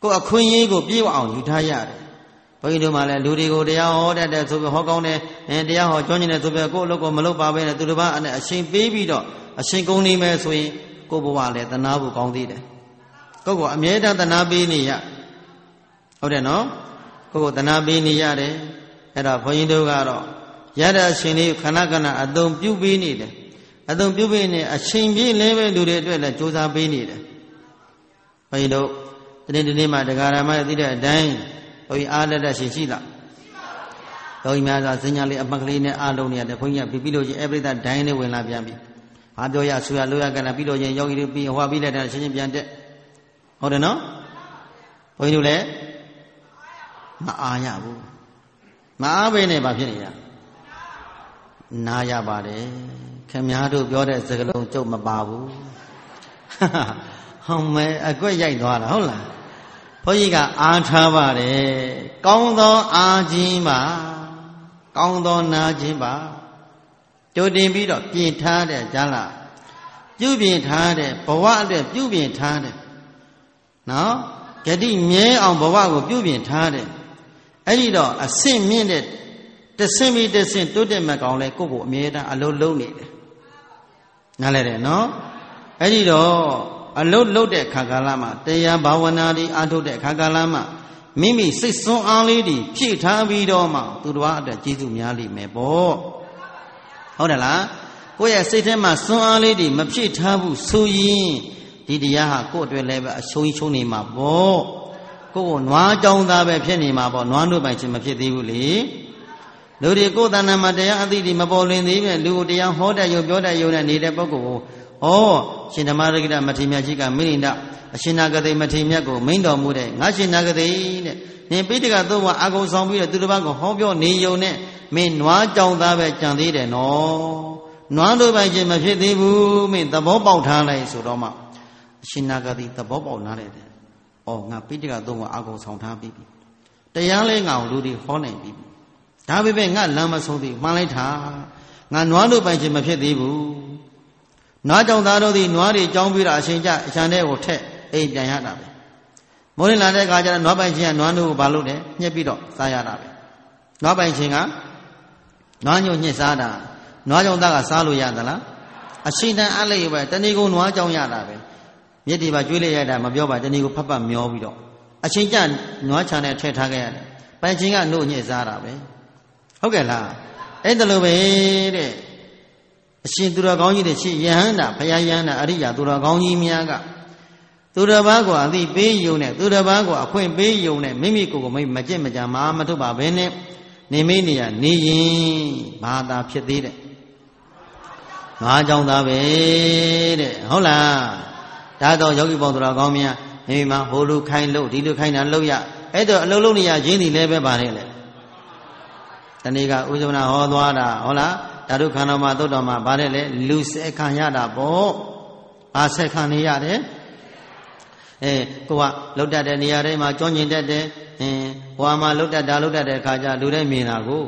ကိုအခွင့်အရေးကိုပြေးအောင်ယူထားရတယ်ဘုန်းကြီးတို့မှလည်းလူတွေကိုတရားဟောတတ်တဲ့ဆိုပြီးဟောကောင်းတယ်တရားဟောကျွမ်းကျင်တဲ့ဆိုပြီးကိုယ့်အလုပ်ကိုမလုပ်ပါဘဲနဲ့သူတစ်ပါးအရှင်ပေးပြီးတော့အရှင်ကုန်နေမယ်ဆိုရင်ကိုယ့်ဘဝလည်းသနာဖို့ကောင်းသေးတယ်ကိုယ့်ကိုအမြဲတမ်းသနာပေးနေရဟုတ်တယ်နော်ကိုယ့်ကိုသနာပေးနေရတယ်အဲ့ဒါဘုန်းကြီးတို့ကတော့ရတဲ့အရှင်လေးခဏခဏအသုံးပြုပေးနေတယ်အသုံးပြုပေးနေအရှင်ပြည့်လဲပဲလူတွေအတွက်လည်းကြိုးစားပေးနေတယ်ဘုန်းကြီးတို့ဒီနေ့မှတရားဓမ္မရဲ့သိတဲ့အတိုင်းဘုန်းကြီးအားလက်တဲ့ရှင်ရှိလားဘုန်းကြီးများစွာစဉ္ညာလေးအမှတ်ကလေးနဲ့အားလုံးနေရတယ်ဘုန်းကြီးကပြီးလို့ချင်းအပရိသတ်ဒိုင်းနဲ့ဝင်လာပြန်ပြီဟာပြောရဆူရလို့ရကနာပြီးလို့ချင်းယောဂီတွေပြီးဟောပြီးလိုက်တာရှင်းရှင်းပြန်တက်ဟုတ်တယ်နော်ဘုန်းကြီးတို့လည်းမအားရဘူးမအားဘဲနဲ့ဘာဖြစ်နေရနားရပါတယ်ခင်ဗျားတို့ပြောတဲ့စကားလုံးကြုတ်မပါဘူးဟောမဲအကွက်ရိုက်သွားတာဟုတ်လားဘုန်းကြီးကအားထားပါတယ်ကောင်းသောအားခြင်းပါကောင်းသောနာခြင်းပါကြိုတင်ပြီးတော့ပြင်ထားတဲ့ကြားလားပြုပြင်ထားတဲ့ဘဝအတွက်ပြုပြင်ထားတဲ့နော်ဂတိမြဲအောင်ဘဝကိုပြုပြင်ထားတဲ့အဲ့ဒီတော့အဆင့်မြင့်တဲ့တဆင့်ပြီးတဆင့်တိုးတက်မဲ့ကောင်လဲကိုယ့်ကိုအမြဲတမ်းအလုံးလုံးနေတယ်နားလဲတယ်နော်အဲ့ဒီတော့အလုံးလုံးတဲ့ခါကာလမှာတရားဘာဝနာတွေအားထုတ်တဲ့ခါကာလမှာမိမိစိတ်စွမ်းအားလေးတွေဖြည့်ထားပြီးတော့မှသူတော်အတွက်ကျေးဇူးများလိမ့်မယ်ပေါ့ဟုတ်တယ်လားကိုယ့်ရဲ့စိတ်ထဲမှာစွမ်းအားလေးတွေမဖြည့်ထားဘူးဆိုရင်ဒီတရားဟာကိုယ့်အတွက်လည်းပဲအရှုံးရှုံးနေမှာပေါ့ကိုယ့်ကိုနွားကြောင်သားပဲဖြစ်နေမှာပေါ့နွားတို့ပိုင်ချင်းမဖြစ်သေးဘူးလေလူတွေကိုယ်တဏ္ဍာမှာတရားအသိတွေမပေါ်လွင်သေးပဲလူကိုတရားဟောတတ်ရုံပြောတတ်ရုံနဲ့နေတဲ့ပုဂ္ဂိုလ်ကိုရှင်ဓမ္မရဂိတမထေရမြတ်ကြီးကမိရိန္ဒအရှင်နာဂတိမထေရမြတ်ကိုမိန့်တော်မူတဲ့ငါရှင်နာဂတိတဲ့နင်ပိဋကသုံးပါအာကုန်ဆောင်ပြီးတော့သူတစ်ပါးကိုဟောပြောနေရုံနဲ့မင်းနွားကြောင်သားပဲကြံသေးတယ်နော်နွားတို့ပိုင်ချင်းမဖြစ်သေးဘူးမင်းသဘောပေါက်ထားလိုက်ဆိုတော့မှအရှင်နာဂတိသဘောပေါက်နားတယ်ငါပိဋကသုံးပါအာကုန်ဆောင်ထားပြီးပြီတရားလဲငါ့ကိုလူတွေဟောနိုင်ပြီဒါပေမဲ့ငါလမ်းမဆုံးသေးမှန်လိုက်တာငါနွားတို့ပိုင်ချင်းမဖြစ်သေးဘူးနွားကြောင့်သားတို့သည်နွားတွေကြောင်းပြီးတော့အရှင်ကျအချမ်းတဲ့ကိုထက်အိမ်ပြန်ရတာပဲမိုးလင်းလာတဲ့အခါကျတော့နွားပိုင်ချင်းကနွားတို့ကိုဘာလုပ်လဲညှက်ပြီးတော့စားရတာပဲနွားပိုင်ချင်းကနွားညို့ညှက်စားတာနွားကြောင့်သားကစားလို့ရသလားအရှင်တန်အလေးပဲတဏီကိုနွားကြောင့်ရတာပဲမြစ်ဒီပါကျွေးလိုက်ရတာမပြောပါတဏီကိုဖတ်ဖတ်မျောပြီးတော့အရှင်ကျနွားချာနဲ့ထည့်ထားခဲ့ရတယ်ပိုင်ချင်းကနှုတ်ညှက်စားတာပဲဟုတ်ကဲ့လားအဲ့ဒါလိုပဲတဲ့အရှင်သူတော်ကောင်းကြီးတွေရှိယဟန္တာဘုရားယဟန္တာအရိယာသူတော်ကောင်းကြီးများကသူတော်ဘာကိုအသိပေးယုံနဲ့သူတော်ဘာကိုအခွင့်ပေးယုံနဲ့မိမိကိုယ်ကိုမကြင့်မကြမာမထုတ်ပါဘဲနဲ့နေမိနေရနေရင်ဘာသာဖြစ်သေးတဲ့ငါကြောင့်သားပဲတဲ့ဟုတ်လားဒါတော့ယောဂီပေါင်းသူတော်ကောင်းများမိမိမှာဟိုလူခိုင်းလို့ဒီလူခိုင်းတာလုပ်ရအဲ့တော့အလုံးလုံးနေရရင်းဒီလည်းပဲပါတယ်လေတနေ့ကဥဇဝနာဟောသွားတာဟုတ်လားဓာတုခန္ဓာမှာသုတ်တော်မှာဗါတဲ့လေလူဆက်ခံရတာပေါ့ဘာဆက်ခံနေရတယ်ကိုကလှုပ်တတ်တဲ့နေရာတိုင်းမှာကြောင်းကျင်တတ်တယ်ဟိုမှာလှုပ်တတ်တာလှုပ်တတ်တဲ့အခါကျလူတွေမြင်တာကို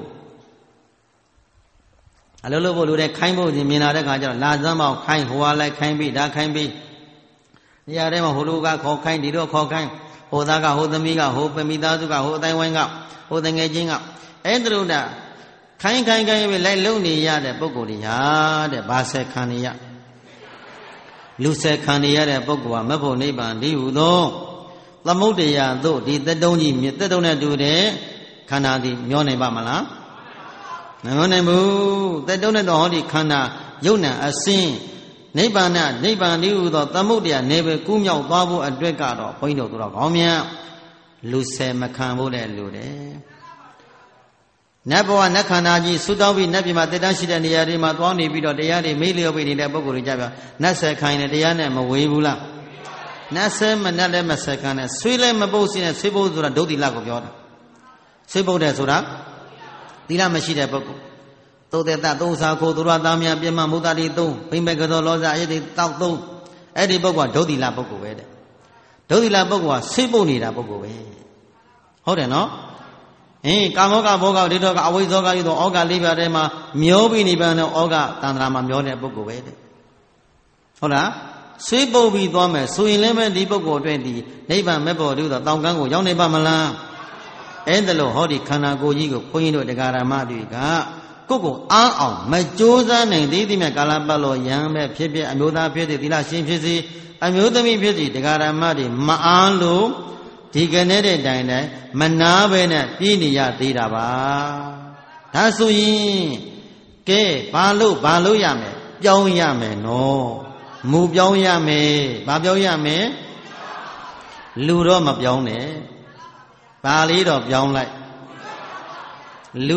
အလုံးလုံးဖို့လူတွေခိုင်းဖို့မြင်လာတဲ့အခါကျတော့လာစမ်းမောက်ခိုင်းဟိုဟာလိုက်ခိုင်းပြီးဒါခိုင်းပြီးနေရာတိုင်းမှာဟိုလူကခေါ်ခိုင်းဒီတော့ခေါ်ခိုင်းဟိုသားကဟိုသမီးကဟိုပမိသားစုကဟိုအတိုင်းဝိုင်းကဟိုတငယ်ချင်းကအဲ့ဒါလို့ခိုင်းပဲလိုက်လုံနေရတဲ့ပုဂ္ဂိုလ်တွေဟာတဲ့ဘာဆက်ခံနေရလူဆက်ခံနေရတဲ့ပုဂ္ဂိုလ်ကမဖို့နိဗ္ဗာန်ဒီဟုသောသမုဒ္ဒရာတို့ဒီသက်တုံးကြီးမြတ်သက်တုံးနဲ့တူတဲ့ခန္ဓာသည်မျောနိုင်ပါမလားမမျောနိုင်ဘူးသက်တုံးနဲ့တော့ဟောဒီခန္ဓာယုံ nant အစင်းနိဗ္ဗာန်ဒီဟုသောသမုဒ္ဒရာနေပဲကူးမြောက်သွားဖို့အတွက်ကတော့ဘုန်းကြီးတို့ကောင်းမြတ်လူဆက်မခံဖို့လည်းလိုတယ်နတ်ဘဝနတ်ခန္ဓာကြီးဆူတောင်းပြီးနတ်ပြည်မှာတည်တန်းရှိတဲ့နေရာတွေမှာသွားနေပြီးတော့တရားတွေမေ့လျော့ပြီးနေတဲ့ပုဂ္ဂိုလ်တွေကြပြနတ်ဆက်ခိုင်းတဲ့တရားနဲ့မဝေးဘူးလားနတ်ဆက်မနတ်လည်းမဆက်ခိုင်းနဲ့ဆွေးလည်းမပုတ်စင်းနဲ့ဆွေးပုတ်ဆိုတာဒုတိလကိုပြောတာဆွေးပုတ်တယ်ဆိုတာသီလမရှိတဲ့ပုဂ္ဂိုလ်သုတ်တဲ့တသုံးစာခိုသူရသားများပြမမုဒ္ဒတိသုံးဘိမ္မေကသောလောဇာအဲ့ဒီတောက်သုံးအဲ့ဒီပုဂ္ဂိုလ်ကဒုတိလပုဂ္ဂိုလ်ပဲတဲ့ဒုတိလပုဂ္ဂိုလ်ကဆွေးပုတ်နေတာပုဂ္ဂိုလ်ပဲဟုတ်တယ်နော်ကာမောကဘောကဒိဋ္ဌောကအဝိဇ္ဇောကယူသောဩဃလေးပါးထဲမှာမျောပြီးနေပါတဲ့ဩဃတန္တရာမှာမျောတဲ့ပုဂ္ဂိုလ်ပဲတဲ့ဟုတ်လားဆွေးပုတ်ပြီးသွားမယ်ဆိုရင်လည်းပဲဒီပုဂ္ဂိုလ်အတွက်ဒီနိဗ္ဗာန်မဲ့ဖို့တို့သောတောင်ကန်းကိုရောက်နေပါမလားအဲ့ဒါလို့ဟောဒီခန္ဓာကိုယ်ကြီးကိုဘုန်းကြီးတို့တရားဓမ္မတွေကကိုယ့်ကိုအားအောင်မကြိုးစားနိုင်သေးသည်မြတ်ကာလပတ်လို့ယံမဲ့ဖြစ်ဖြစ်အမျိုးသားဖြစ်သည်သီလရှင်ဖြစ်စီအမျိုးသမီးဖြစ်စီတရားဓမ္မတွေမအားလို့ဒီကနေ့တဲ့တိုင်တိုင်းမနာပဲနဲ့ပြည့်နေရသေးတာပါဒါဆိုရင်ကဲဘာလို့ရမယ်ပြောင်းရမယ်နော်မူပြောင်းရမယ်ဘာပြောင်းရမယ်လူတော့မပြောင်းနဲ့ဘာလေးတော့ပြောင်းလိုက်လူ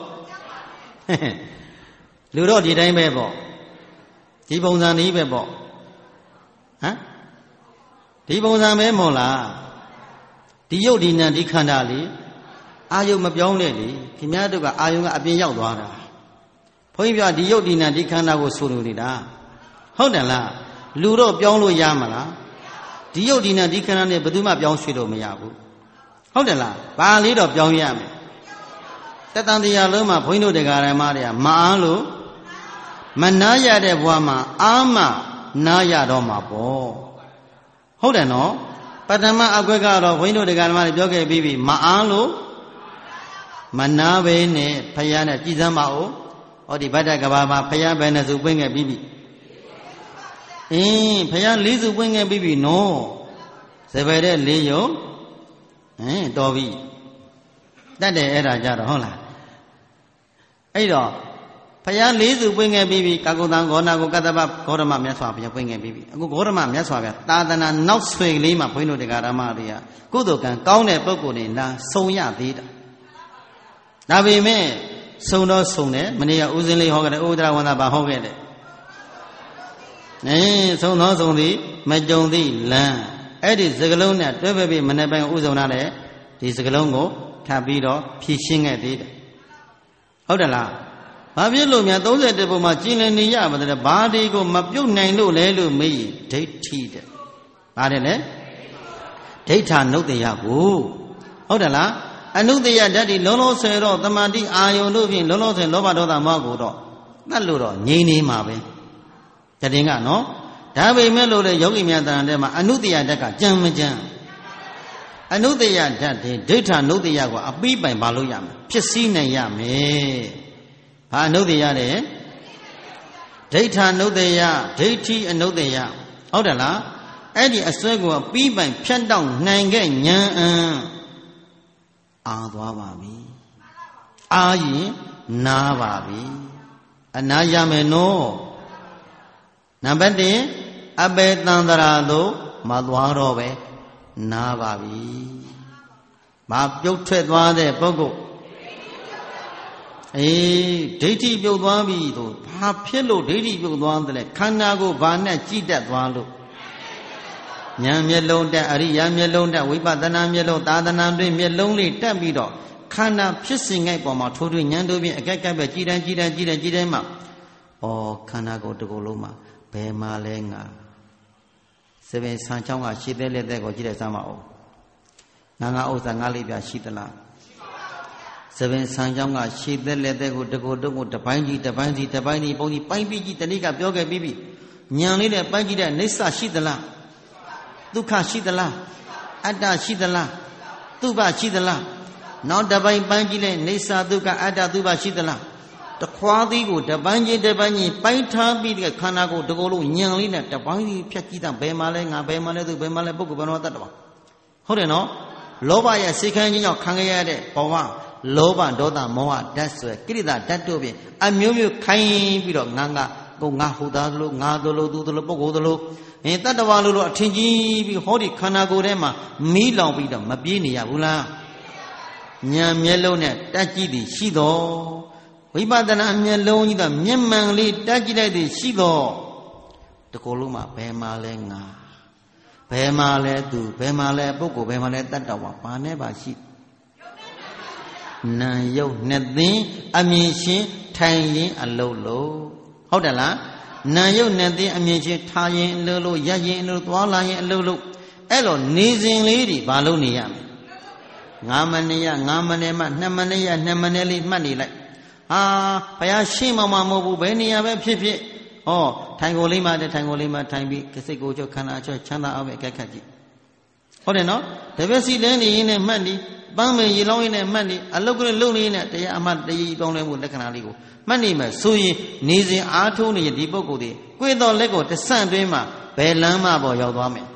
တော့ဒီတိုင်းပဲပေါ့ဒီပုံစံนี้ပဲပေါ့ဟမ်ဒီပုံစံပဲမို့လားဒီယုတ်ဒီနံဒီခန္ဓာလေးအာယုံမပြောင်းနဲ့လေခင်ဗျားတို့ကအာယုံကအပြင်ရောက်သွားတာဘုန်းကြီးပြောဒီယုတ်ဒီနံဒီခန္ဓာကိုဆိုလိုနေတာဟုတ်တယ်လားလူတော့ပြောင်းလို့ရမလားဒီယုတ်ဒီနံဒီခန္ဓာနဲ့ဘယ်သူမှပြောင်းရွှေ့လို့မရဘူးဟုတ်တယ်လားဘာလေးတော့ပြောင်းရမယ်တတန်တရားလုံးမှာဘုန်းကြီးတို့တရားဓမ္မတွေကမအားလို့မနာရတဲ့ဘဝမှာအာမနာရတော့မှာပေါ့ဟုတ်တယ်နော်ပထမအကွက်ကတော့ဘုန်းကြီးတို့တရားဓမ္မတွေပြောခဲ့ပြီးပြီမအားလို့မနာပဲနဲ့ဖယားနဲ့ကြည်စမ်းပါဦးဟောဒီဗတ္တကဘာမှာဖယားပဲနဲ့စုပွင့်ခဲ့ပြီးပြီဖယား၄စုပွင့်ခဲ့ပြီးပြီနော်စပယ်တဲ့၄ယုံတော်ပြီတတ်တယ်အဲ့ဒါကြတော့ဟုတ်လားအဲ့တော့ဖယား၄စုပွင့်ခဲ့ပြီးပြီကာကုတံဂေါနာကိုကတ္တပဂေါရမမြတ်စွာဘုရားပွင့်ခဲ့ပြီးပြီအခုဂေါရမမြတ်စွာဘုရားသာသနာနောက်ဆွေကလေးမှာဘုန်းကြီးတို့တရားဓမ္မတွေကကုသိုလ်ကံကောင်းတဲ့ပုဂ္ဂိုလ်တွေလာဆုံရသေးတာဒါပေမဲ့ဆုံတော့ဆုံတယ်မနေ့ကဦးစင်းလေးဟောခဲ့တယ်ဥဒ္ဒရဝန္တာဘာဟောခဲ့တယ်ဆုံတော့ဆုံသည်မကြုံသည့်လမ်းအဲ့ဒီစကလုံးနဲ့တွဲပဲပြီးမနေ့ပိုင်းဥဆုံလာတဲ့ဒီစကလုံးကိုထပ်ပြီးတော့ဖြည့်ရှင်းခဲ့သေးတယ်ဟုတ်တယ်လားဘာဖြစ်လို့များ31ပုံမှာကျင်လည်နေရပါတဲ့ဘာဒီကိုမပြုတ်နိုင်လို့လဲလို့မေးရင်ဒိဋ္ဌိတဲ့ဘာတယ်လဲဒိဋ္ဌာနုတ္တယကိုဟုတ်တယ်လားအနုတ္တယဓာတ်ဒီလုံးလုံးဆယ်တော့တမာတိအာယုံတို့ဖြင့်လုံးလုံးဆယ်လောဘဒေါသမောဟကိုတော့တတ်လို့တော့ငြိမ်းနေမှာပဲတည်ကနော်ဒါပေမဲ့လို့လေယောဂီများတန်တဲ့မှာအနုတ္တယဓာတ်ကကြံမကြံအနုတ္တယဓာတ်ဒီဒိဋ္ဌာနုတ္တယကိုအပိပိုင်ဘာလို့ရမလဲဖြစ်စည်းနိုင်ရမယ်ဘာအနုတ္တယတဲ့ဒိဋ္ဌာနုတ္တယဒိဋ္ဌိအနုတ္တယဟုတ်တယ်လားအဲ့ဒီအစွဲကိုပြီးပိုင်ဖြတ်တောက်နိုင်ခဲ့ဉာဏ်အာသွားပါပြီအာရင်နားပါပြီအနာရမယ်နော်နံပါတ်1အပေတန္တရာသို့မသွားတော့ပဲနားပါပြီမပြုတ်ထွက်သွားတဲ့ပုဂ္ဂိုလ်ဒိဋ္ဌိပြုတ်သွားပြီဆိုဘာဖြစ်လို့ဒိဋ္ဌိပြုတ်သွားတယ်လဲခန္ဓာကိုဘာနဲ့ကြည်တတ်သွားလို့ဉာဏ်မျက်လုံးတက်အရိယာမျက်လုံးတက်ဝိပဿနာမျက်လုံးသာသနာတွင်မျက်လုံးလေးတက်ပြီးတော့ခန္ဓာဖြစ်စဉ်ငိုက်ပေါ်မှာထိုးထွင်းဉာဏ်တို့ဖြင့်အကက်ကက်ပဲကြည်တိုင်းမှာခန္ဓာကိုယ်တစ်ခုလုံးမှာဘယ်မှာလဲငါစပင်ဆံချောင်းကရှည်တဲ့လက်သက်ကိုကြည့်လိုက်စမ်းပါဦးငါဥစ္စာငါလေးပြရှိသလားစပင်ဆံချောင်းကရှည်တဲ့လက်သက်ကိုတကိုယ်တုံးကိုတပိုင်းကြီးပုံကြီးပိုင်းပြီးကြီးတဏိကပြောခဲ့ပြီးပြီဉာဏ်လေးနဲ့ပိုင်းကြည့်တဲ့နိစ္စရှိသလားဒုက္ခရှိသလားအတ္တရှိသလားသူဘရှိသလားနောက်တပိုင်းပိုင်းကြည့်လိုက်နိစ္စဒုက္ခအတ္တသူဘရှိသလားတခွားသီးကိုတပိုင်းချင်းပိုင်းထားပြီးတဲ့ခန္ဓာကိုယ်တကိုယ်လုံးညံလေးနဲ့တပိုင်းကြီးဖြတ်ကြည့်တာဘယ်မှာလဲငါဘယ်မှာလဲသူဘယ်မှာလဲပုဂ္ဂိုလ်ဘယ်တော့တတ်တော့ဟုတ်တယ်နော်လောဘရဲ့စိတ်ခံခြင်းကြောင့်ခံရတဲ့ဘဝလောဘဒေါသမောဟဓာတ်ဆွဲကိရိတာဓာတ်တို့ဖြင့်အမျိုးမျိုးခိုင်းပြီးတော့ငါဟုတ်သားသလိုငါသလိုသူသလိုပုဂ္ဂိုလ်သလိုတတ္တဝါလိုအထင်ကြီးပြီးဟောဒီခန္ဓာကိုယ်ထဲမှာမီးလောင်ပြီးတော့မပြေးနေရဘူးလားဉာဏ်မျက်လုံးနဲ့တက်ကြည့်သည်ရှိတော်ဝိပဿနာမျက်လုံးကြီးကမျက်မှန်လေးတက်ကြည့်လိုက်သည်ရှိတော်တကူလုံးမှာဘယ်မှာလဲငါဘယ်မှာလဲသူဘယ်မှာလဲပုဂ္ဂိုလ်ဘယ်မှာလဲတတ္တဝါဘာနဲ့ပါရှိနာယုတ်နှစ်သိန်းအမြင်ရှင်းထိုင်ရင်အလုံးလို့ဟုတ်တယ်လားနာယုတ်နှစ်သိန်းအမြင်ရှင်းထားရင်အလုံးလို့ရက်ရင်အလုံးသွားလာရင်အလုံးလို့အဲ့လိုနေစဉ်လေးတွေဘာလို့နေရမလဲ9 မိနစ်9 မိနစ်မှ2 မိနစ်2 မိနစ်လေးမှတ်နေလိုက်ဘုရားရှင်းမှမဟုတ်ဘူးဘယ်နေရာပဲဖြစ်ဖြစ်ထိုင်ကိုလေးမှထိုင်ကိုလေးမှထိုင်ပြီးစိတ်ကိုချုပ်ခန္ဓာချုပ်ချမ်းသာအောင်ပဲအကဲခတ်ကြည့်ဟုတ်တယ်နော်တပည့်စီလဲနေရင်းနဲ့မှတ်နေပန်းမယ်ရေလောင်းရင်းနဲ့မှတ်နေအလုတ်ကလေးလုံနေရင်းနဲ့တရားအမှတ်တရည်ပေါင်းလဲမှုလက္ခဏာလေးကိုမှတ်နေမယ်ဆိုရင်နေစဉ်အားထုတ်နေတဲ့ဒီပုဂ္ဂိုလ်တွေကိုယ်တော်လက်ကိုတဆန့်တွင်းမှာဘယ်လမ်းမှပေါ်ရောက်သွားမယ်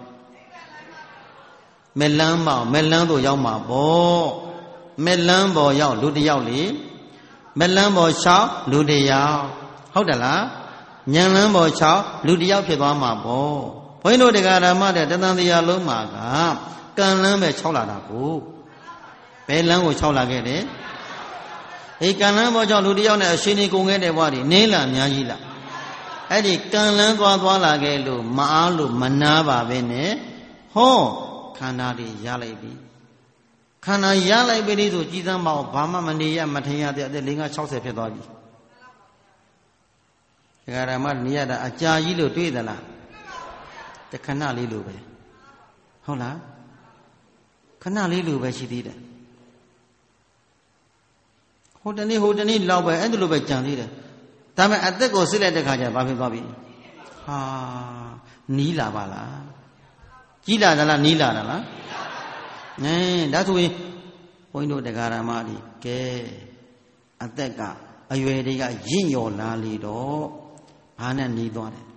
မဲ့လမ်းတို့ရောက်မှာပေါ့မဲ့လမ်းပေါ်ရောက်လူတယောက်လေမဲ့လမ်းပေါ်လျှောက်လူတယောက်ဟုတ်တယ်လားဉာဏ်လမ်းပေါ်လျှောက်လူတယောက်ဖြစ်သွားမှာပေါ့ဘုန်းကြီးတို့တရားဓမ္မတဲ့တသံတရားလုံးမှာကကံလမ်းပဲ6လာတာကိုဘယ်လမ်းကို6လာခဲ့တယ်ဒီကံလမ်းပေါ်ကြောင့်လူတယောက်နဲ့အရှင်နေကုန်ခဲ့တဲ့ဘဝတွေနင်းလာအများကြီးလားအဲ့ဒီကံလမ်းသွားလာခဲ့လို့မအားလို့မနာပါပဲနဲ့ဟောခန္ဓာတွေရလိုက်ပြီခန္ဓာရလိုက်ပြီဆိုကြည်စမ်းမအောင်ဘာမှမနေရမထင်ရတဲ့အသက်50-60ဖြစ်သွားပြီတရားဓမ္မနေရတာအကြာကြီးလို့တွေးသလားတခဏလေးလို့ပဲဟုတ်လားခဏလေးလို့ပဲရှိသေးတယ်ဟိုတနေ့လောက်ပဲအဲ့ဒါလိုပဲကြံသေးတယ်ဒါပေမဲ့အသက်ကိုစစ်လိုက်တဲ့ခါကျဘာဖြစ်သွားပြီဟာနီးလာပါလားကြီးလာသလားနီးလာတာလားဒါဆိုရင်ဘုန်းကြီးတို့တရားဓမ္မတွေကဲအသက်ကအရွယ်တွေကရင့်ရော်လာလေတော့ဘာနဲ့နီးသွားတယ်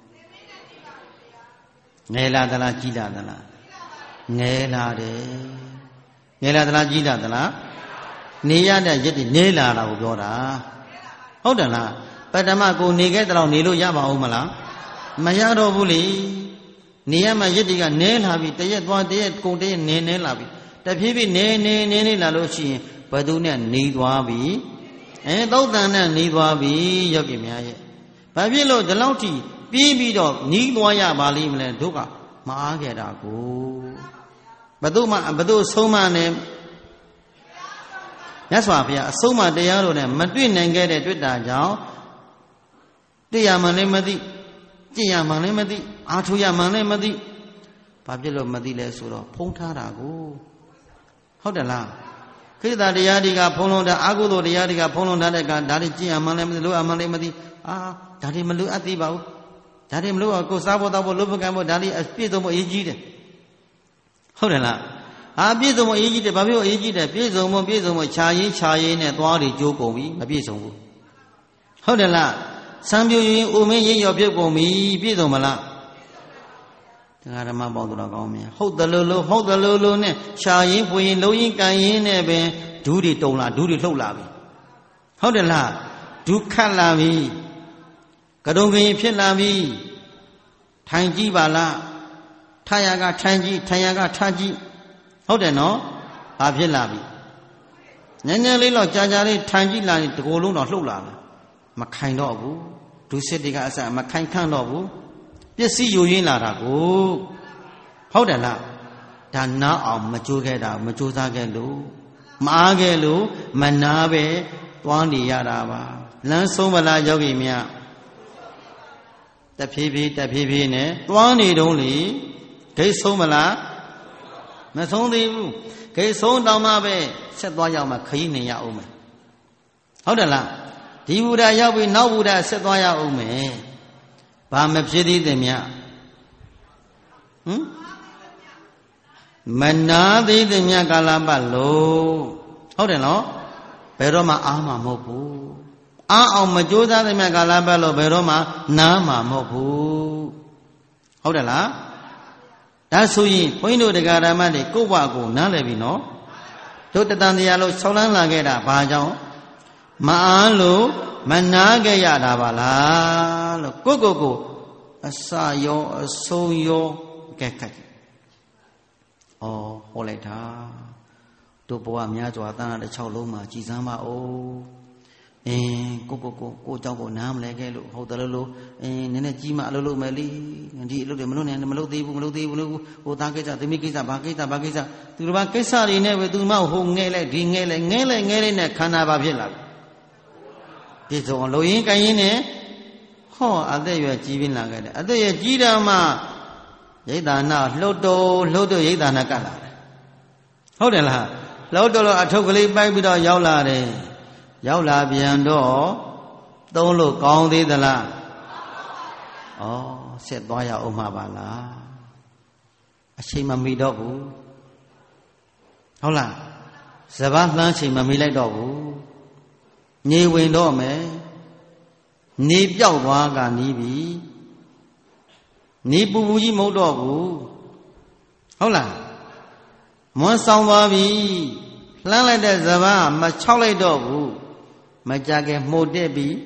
ငယ်လာသလားကြီးလာသလားငယ်လာတယ်ငယ်လာသလားကြီးလာသလားနေရတဲ့ရစ်တွေနေလာတာကိုပြောတာဟုတ်တယ်လားပထမကိုနေခဲ့တဲ့လောက်နေလို့ရပါဦးမလားမရတော့ဘူးလေနေရမှရစ်တွေကနေလာပြီတရက်သွားတရက်ကုန်တရက်နေလာပြီတဖြည်းဖြည်းနေလာလို့ရှိရင်ဘယ်သူနဲ့နေသွားပြီသုတ်တန်နဲ့နေသွားပြီယောဂီများရဲ့ဘာဖြစ်လို့ဒီလောက်ထိပြီးပြီးတော့နီးသွားရပါလိမ့်မလဲတို့ကမအားခဲ့တာကိုဘယ်သူဆုံးမနဲ့မြတ်စွာဘုရားအဆုံးမတရားလို့နဲ့မတွေ့နိုင်ခဲ့တဲ့တွေ့တာကြောင့်တရားမှန်လည်းမသိကြည်ရမှန်လည်းမသိအားထုတ်ရမှန်လည်းမသိဘာဖြစ်လို့မသိလဲဆိုတော့ဖုံးထားတာကိုဟုတ်တယ်လားခိတ္တတရားတွေကဖုံးလုံးတာအာဟုသောတရားတွေကဖုံးလုံးထားတဲ့ကဒါတွေကြည်ရမှန်လည်းမသိလို့အမှန်လည်းမသိဒါတွေမလို့အပ်သေးပါဘူးဒါတွေမလို့ကိုစားဖို့တောက်ဖို့လုပ်ဖို့ကံဖို့ဒါတွေအပြည့်စုံဖို့အရေးကြီးတယ်ဟုတ်တယ်လားပြည့်စုံဖို့အရေးကြီးတယ်ဘာဖြစ်လို့အရေးကြီးတယ်ပြည့်စုံဖို့ခြာရင်းနဲ့သွားတွေကြိုးကုန်ပြီမပြည့်စုံဘူးဟုတ်တယ်လားစံပြူရင်အိုမင်းရင်ရောပြုတ်ကုန်ပြီပြည့်စုံမလားတရားဓမ္မပေါင်းတော်ကောင်းမြတ်ဟုတ်တယ်လို့နဲ့ခြာရင်းဖွေရင်လုံးရင်ကန်ရင်နဲ့ပင်ဒူးတွေတုံလာဒူးတွေလှုပ်လာပြီဟုတ်တယ်လားဒူးခတ်လာပြီကတုံကရင်ဖြစ်လာပြီထိုင်ကြည့်ပါလားထရကထိုင်ကြည့်ထရကထကြည့်ဟုတ်တယ်နော်ဘာဖြစ်လာပြီညံ့လေးတော့ကြာလေးထိုင်ကြည့်လာရင်တကိုယ်လုံးတော့လှုပ်လာတယ်မခိုင်တော့ဘူးဒုစစ်တွေကအစမခိုင်ခန့်တော့ဘူးပစ္စည်းယိုရင်းလာတာကိုဟုတ်တယ်လားဒါနားအောင်မကြိုးခဲ့တာမကြိုးစားခဲ့လို့မအားခဲ့လို့မနာပဲသွားနေရတာပါလမ်းဆုံးမလားယောဂီများတဖြည်းဖြည်းနဲ့သွားနေတုံးလေဂိတ်ဆုံးမလားမဆုံးသေးဘူးဂိတ်ဆုံးတောင်မှပဲဆက်သွားရောက်မှခရီးနေရအောင်မယ်ဟုတ်တယ်လားဒီဘုရားရောက်ပြီးနောက်ဘုရားဆက်သွားရအောင်မယ်ဘာမဖြစ်သေးတယ်မြတ်မနာသေးတယ်မြတ်ကာလပတ်လို့ဟုတ်တယ်နော်ဘယ်တော့မှအားမှာမဟုတ်ဘူးအားအောင်မကြိုးစားတဲ့မြတ်ကာလပတ်လို့ဘယ်တော့မှနားမှာမဟုတ်ဘူးဟုတ်တယ်လားဒါဆိုရင်ဘုန်းကြီးတို့တရားဓမ္မတွေကိုယ့်ဘဝကိုနားလည်ပြီနော်တို့တန်တရားလို့ဆောင်းလန်းလာခဲ့တာဘာကြောင့်မအားလို့မနာခဲ့ရတာပါလားလို့ကိုအစရောအဆုံးရောကဲခတ်ဟောလိုက်တာတို့ဘဝများစွာတန်တဲ့6လုံးမှာကြည်စမ်းပါဦးကိုเจ้าကိုနားမလဲခဲ့လို့ဟုတ်တယ်လို့နည်းနည်းကြီးမှအလုပ်လုပ်မယ်လေဒီအလုပ်တွေမလုပ်သေးဘူးဟိုသားကိစ္စသမီးကိစ္စဘာကိစ္စသူတို့ဘာကိစ္စတွေနဲ့ပဲသူမှဟိုငဲလိုက်ဒီငဲလိုက်နဲ့ခန္ဓာဘာဖြစ်လာပြည့်စုံလို့ရင်ကန်ရင်နဲ့အသက်ရွယ်ကြီးပြီးလာခဲ့တယ်အသက်ရွယ်ကြီးတာမှရိတ်တာနာလှုပ်တော့ရိတ်တာနာကတ်လာတယ်ဟုတ်တယ်လားလှုပ်တော့အထုပ်ကလေးပိုက်ပြီးတော့ရောက်လာတယ်ရောက်လာပြန်တော့သုံးလို့ကောင်းသေးသလားဆက်သွားရအောင်မှာပါလားအချိန်မမီတော့ဘူးဟုတ်လားစဘာလှမ်းချိန်မမီလိုက်တော့ဘူးနေဝင်တော့မယ်နေပြောက်သွားကနီးပြီနေပူပူကြီးမဟုတ်တော့ဘူးဟုတ်လားမွန်းဆောင်သွားပြီလှမ်းလိုက်တဲ့စဘာမချောက်လိုက်တော့ဘူးမကြခင်မှုတ်တက်ပြီ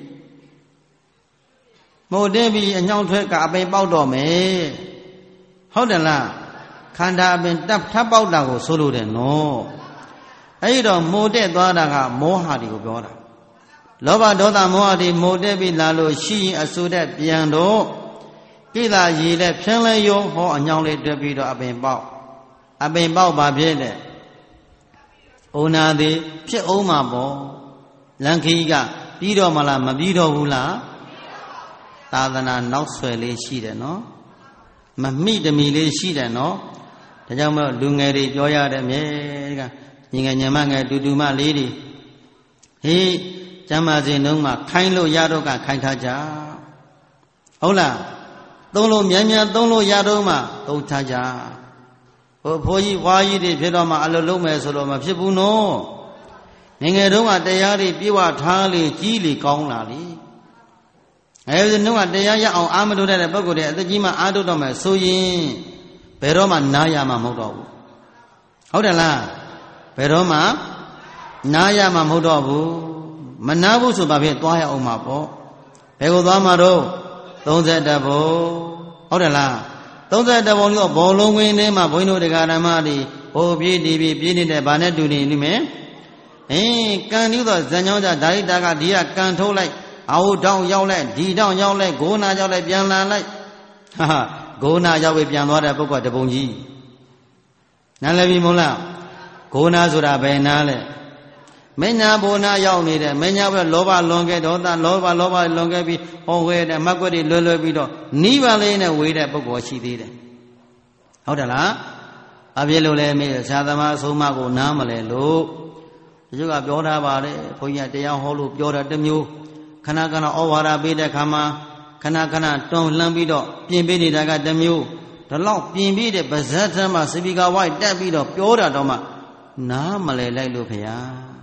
မှုတ်တက်ပြီအညောင်းထွက်ကအပိန်ပေါက်တော့မယ်ဟုတ်တယ်လားခန္ဓာအပင်တပ်ထပ်ပေါက်တာကိုဆိုလိုတယ်နော်အဲ့တော့မှုတ်တက်သွားတာကမောဟတွေကိုပြောတာလောဘဒေါသမောဟတွေမှုတ်တက်ပြီးလာလို့ရှိရင်အဆူတဲ့ပြန်တော့ကိလေသာရည်နဲ့ဖြန်းလဲရောဟောအညောင်းလေးတက်ပြီးတော့အပင်ပေါက်ပါဖြစ်တဲ့ဩနာသည်ဖြစ်အောင်မှာပေါ့လန်ခီကပြီးတော့မလားမပြီးတော့ဘူးလားသာသနာနောက်ဆွယ်လေးရှိတယ်နော်မမိတမီလေးရှိတယ်နော်ဒါကြောင့်မို့လူငယ်တွေပြောရတယ်မြေကညီငယ်ညမငယ်တူတူမလေးတွေဟေးကျမ်းမာစဉ်တုန်းကခိုင်းလို့ရတော့ကခိုင်းထားကြဟုတ်လားသုံးလို့မြန်မြန်သုံးလို့ရတော့မှသုံးထားကြဟိုဖိုးကြီးဝါကြီးတွေဖြစ်တော့မှအလိုလုံးမယ်ဆိုတော့မဖြစ်ဘူးနော်ငငယ်တုန်းကတရားတွေပြေဝထားလေကြီးလေကောင်းလာလေအဲဒီနှုတ်ကတရားရအောင်အာမထုတ်တဲ့ပုဂ္ဂိုလ်တွေအသက်ကြီးမှအာထုတ်တော့မယ်ဆိုရင်ဘယ်တော့မှနားရမှာမဟုတ်တော့ဘူးဟုတ်တယ်လားဘယ်တော့မှနားရမှာမဟုတ်တော့ဘူးမနာဘူးဆိုပါဖြင့်သွားရအောင်မှာပေါ့ဘယ်ကိုသွားမှာတော့32ဘုံဟုတ်တယ်လား32ဘုံလို့ဘောလုံးဝင်းထဲမှာဘုန်းကြီးတို့တရားဓမ္မတွေဟိုပြေးဒီပြေးနေတဲ့ဗာနဲ့တူနေလိမ့်မယ်ကန်ပြီးတော့ဇန်ကြောင်းကြဒါရိတာကဒီကကန်ထုတ်လိုက်အာဟုတောင်းရောက်လိုက်ဒီတောင်းရောက်လိုက်ဂိုးနာရောက်လိုက်ပြန်လာလိုက်ဟာဂိုးနာရောက်ပြီးပြန်သွားတဲ့ပုဂ္ဂိုလ်တပုံကြီးနားလည်ပြီမဟုတ်လားဂိုးနာဆိုတာဘယ်နာလဲမညာဘုံနာရောက်နေတယ်မညာဘက်လောဘလွန်ခဲ့ဒေါသလောဘလွန်ခဲ့ပြီးဟောဝဲတဲ့မကွက်တွေလွယ်ပြီးတော့နိဗ္ဗာန်လေးနဲ့ဝေးတဲ့ပုဂ္ဂိုလ်ရှိသေးတယ်ဟုတ်တယ်လားအပြည့်လို့လဲမေးဇာသမားအဆုံးမကိုနားမလဲလို့ဒီကပြောထားပါတယ်ဘုန်းကြီးတရားဟောလို့ပြောတာတစ်မျိုးခဏခဏဩဝါဒပေးတဲ့ခါမှာခဏခဏတွန်းလှမ်းပြီးတော့ပြင်ပေးနေတာကတစ်မျိုးဒီလောက်ပြင်ပြီးတဲ့ပါဇက်ထမ်းမှာစပီကာဝိုက်တက်ပြီးတော့ပြောတာတော့မှနားမလဲလိုက်လို့ခရာ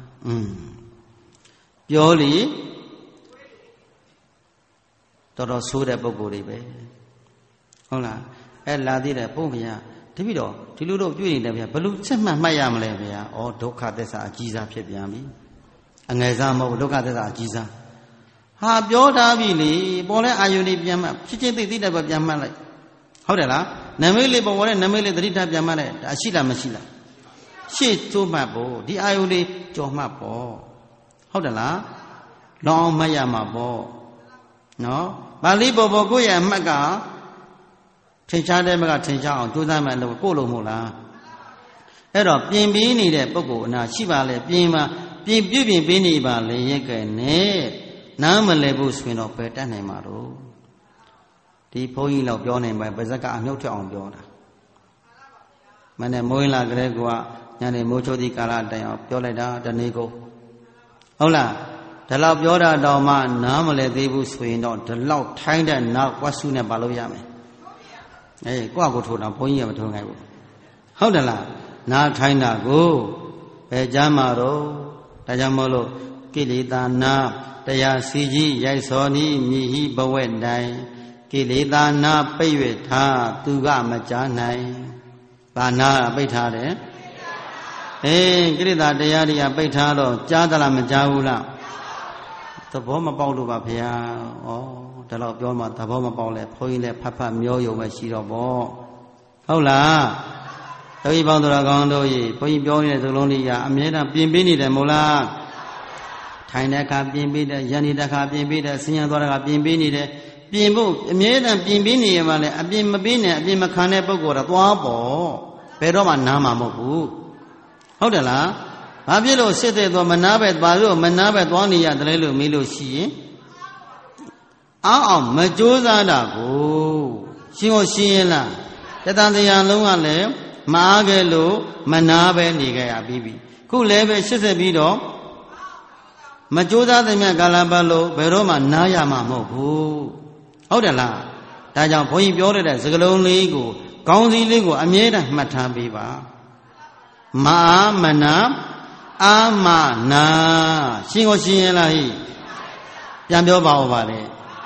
ပြောလေတော်တော်ဆိုးတဲ့ပုံကိုယ်တွေပဲဟုတ်လားအဲ့လာသေးတယ်ပုံဗျာတပိတော့ဒီလိုတော့တွေ့နေတယ်ဗျာဘလို့ချက်မှတ်မှတ်ရမလဲဗျာဩဒုက္ခသစ္စာအကြီးစားဖြစ်ပြန်ပြီအငယ်စားမဟုတ်ဒုက္ခသစ္စာအကြီးစားဟာပြောထားပြီလေပေါ်တဲ့အာယုန်တွေပြန်မှတ်ဖြစ်ချင်းသိတဲ့ဘက်ပြန်မှတ်လိုက်ဟုတ်တယ်လားနမိတ်လေးပေါ်တဲ့နမိတ်လေးသတိထားပြန်မှတ်လိုက်ဒါရှိလားမရှိလားရှေ့ကျိုးမှတ်ဖို့ဒီအာယုန်လေးကြော်မှတ်ဖို့ဟုတ်တယ်လားလောင်းမှတ်ရမှာပေါ့နော်ပါဠိပေါ်ကိုယ့်ရဲ့အမှတ်ကထင်ရှားတဲ့ဘက်ကထင်ရှားအောင်ကြိုးစားမှလို့ကိုယ့်လိုမဟုတ်လားအဲ့တော့ပြင်ပြီးနေတဲ့ပုဂ္ဂိုလ်အနာရှိပါလေပြင်ပေးနေပါလေရက်ကဲနဲ့နားမလဲဘူးဆိုရင်တော့ပဲတတ်နိုင်မှာတော့ဒီဘုန်းကြီးလောက်ပြောနိုင်ပါပါဇက်ကအမြုပ်ထအောင်ပြောတာမနဲ့မိုးလာကြတဲ့ကွာညနေမိုးချိုးသည့်ကာလတိုင်အောင်ပြောလိုက်တာတနေ့ကိုဟုတ်လားဒီလောက်ပြောတာတော့မှနားမလဲသေးဘူးဆိုရင်တော့ဒီလောက်ထိုင်းတဲ့နောက်ဝတ်စုနဲ့ပါလို့ရမယ်ကိုယ့်ကိုထိုးတာဘုန်းကြီးကမထိုးနိုင်ဘူးဟုတ်တယ်လားနားထိုင်းတာကိုဘယ်ကြမ်းမှာတော့ဒါကြောင့်မို့လို့ကိလေသာနာတရားစီကြီးရိုက်စောနီးမြည်ဟိဘဝဲ့တိုင်ကိလေသာနာပိတ်၍ထားသူကမကြားနိုင်ဘာနာပိတ်ထားတယ်ကိလေသာတရားတွေကပိတ်ထားတော့ကြားသလားမကြားဘူးလားသဘောမပေါက်လို့ပါဗျာဩဒါတော့ပြောမှသဘောမပေါက်လဲဘုန်းကြီးလည်းဖတ်မျောယုံပဲရှိတော့ဗောဟုတ်လားတပည့်ပေါင်းတော်ကောင်းတို့ရေဘုန်းကြီးပြောနေတဲ့သလုံးလေးကအမြဲတမ်းပြင်ပေးနေတယ်မို့လားထိုင်တဲ့အခါပြင်ပေးတယ်ရန်နေတဲ့အခါပြင်ပေးတယ်ဆင်းရဲသွားတဲ့အခါပြင်ပေးနေတယ်ပြင်ဖို့အမြဲတမ်းပြင်ပေးနေရမှလည်းအပြင်မပေးနဲ့အပြင်မခံတဲ့ပုဂ္ဂိုလ်တော့သွားပေါ့ဘယ်တော့မှနားမှာမဟုတ်ဘူးဟုတ်တယ်လားဘာဖြစ်လို့စစ်တဲ့သွားမနာပဲဘာလို့မနာပဲသွားနေရတယ်လို့မေးလို့ရှိရင်အောင်မကြိုးစားတာကိုရှင်းရင်လားတတန်တရားလုံးကလည်းမအားခဲ့လို့မနာပဲနေကြရပြီခုလည်းပဲ80ပြီးတော့မကြိုးစားတဲ့မြတ်ကာလပတ်လို့ဘယ်တော့မှနားရမှာမဟုတ်ဘူးဟုတ်တယ်လားဒါကြောင့်ဘုန်းကြီးပြောရတဲ့စကားလုံးလေးကိုကောင်းစီလေးကိုအမြဲတမ်းမှတ်ထားပေးပါမာမနာအာမနာရှင်းကိုရှင်းရလားဟိပြန်ပြောပါဦးပါလေ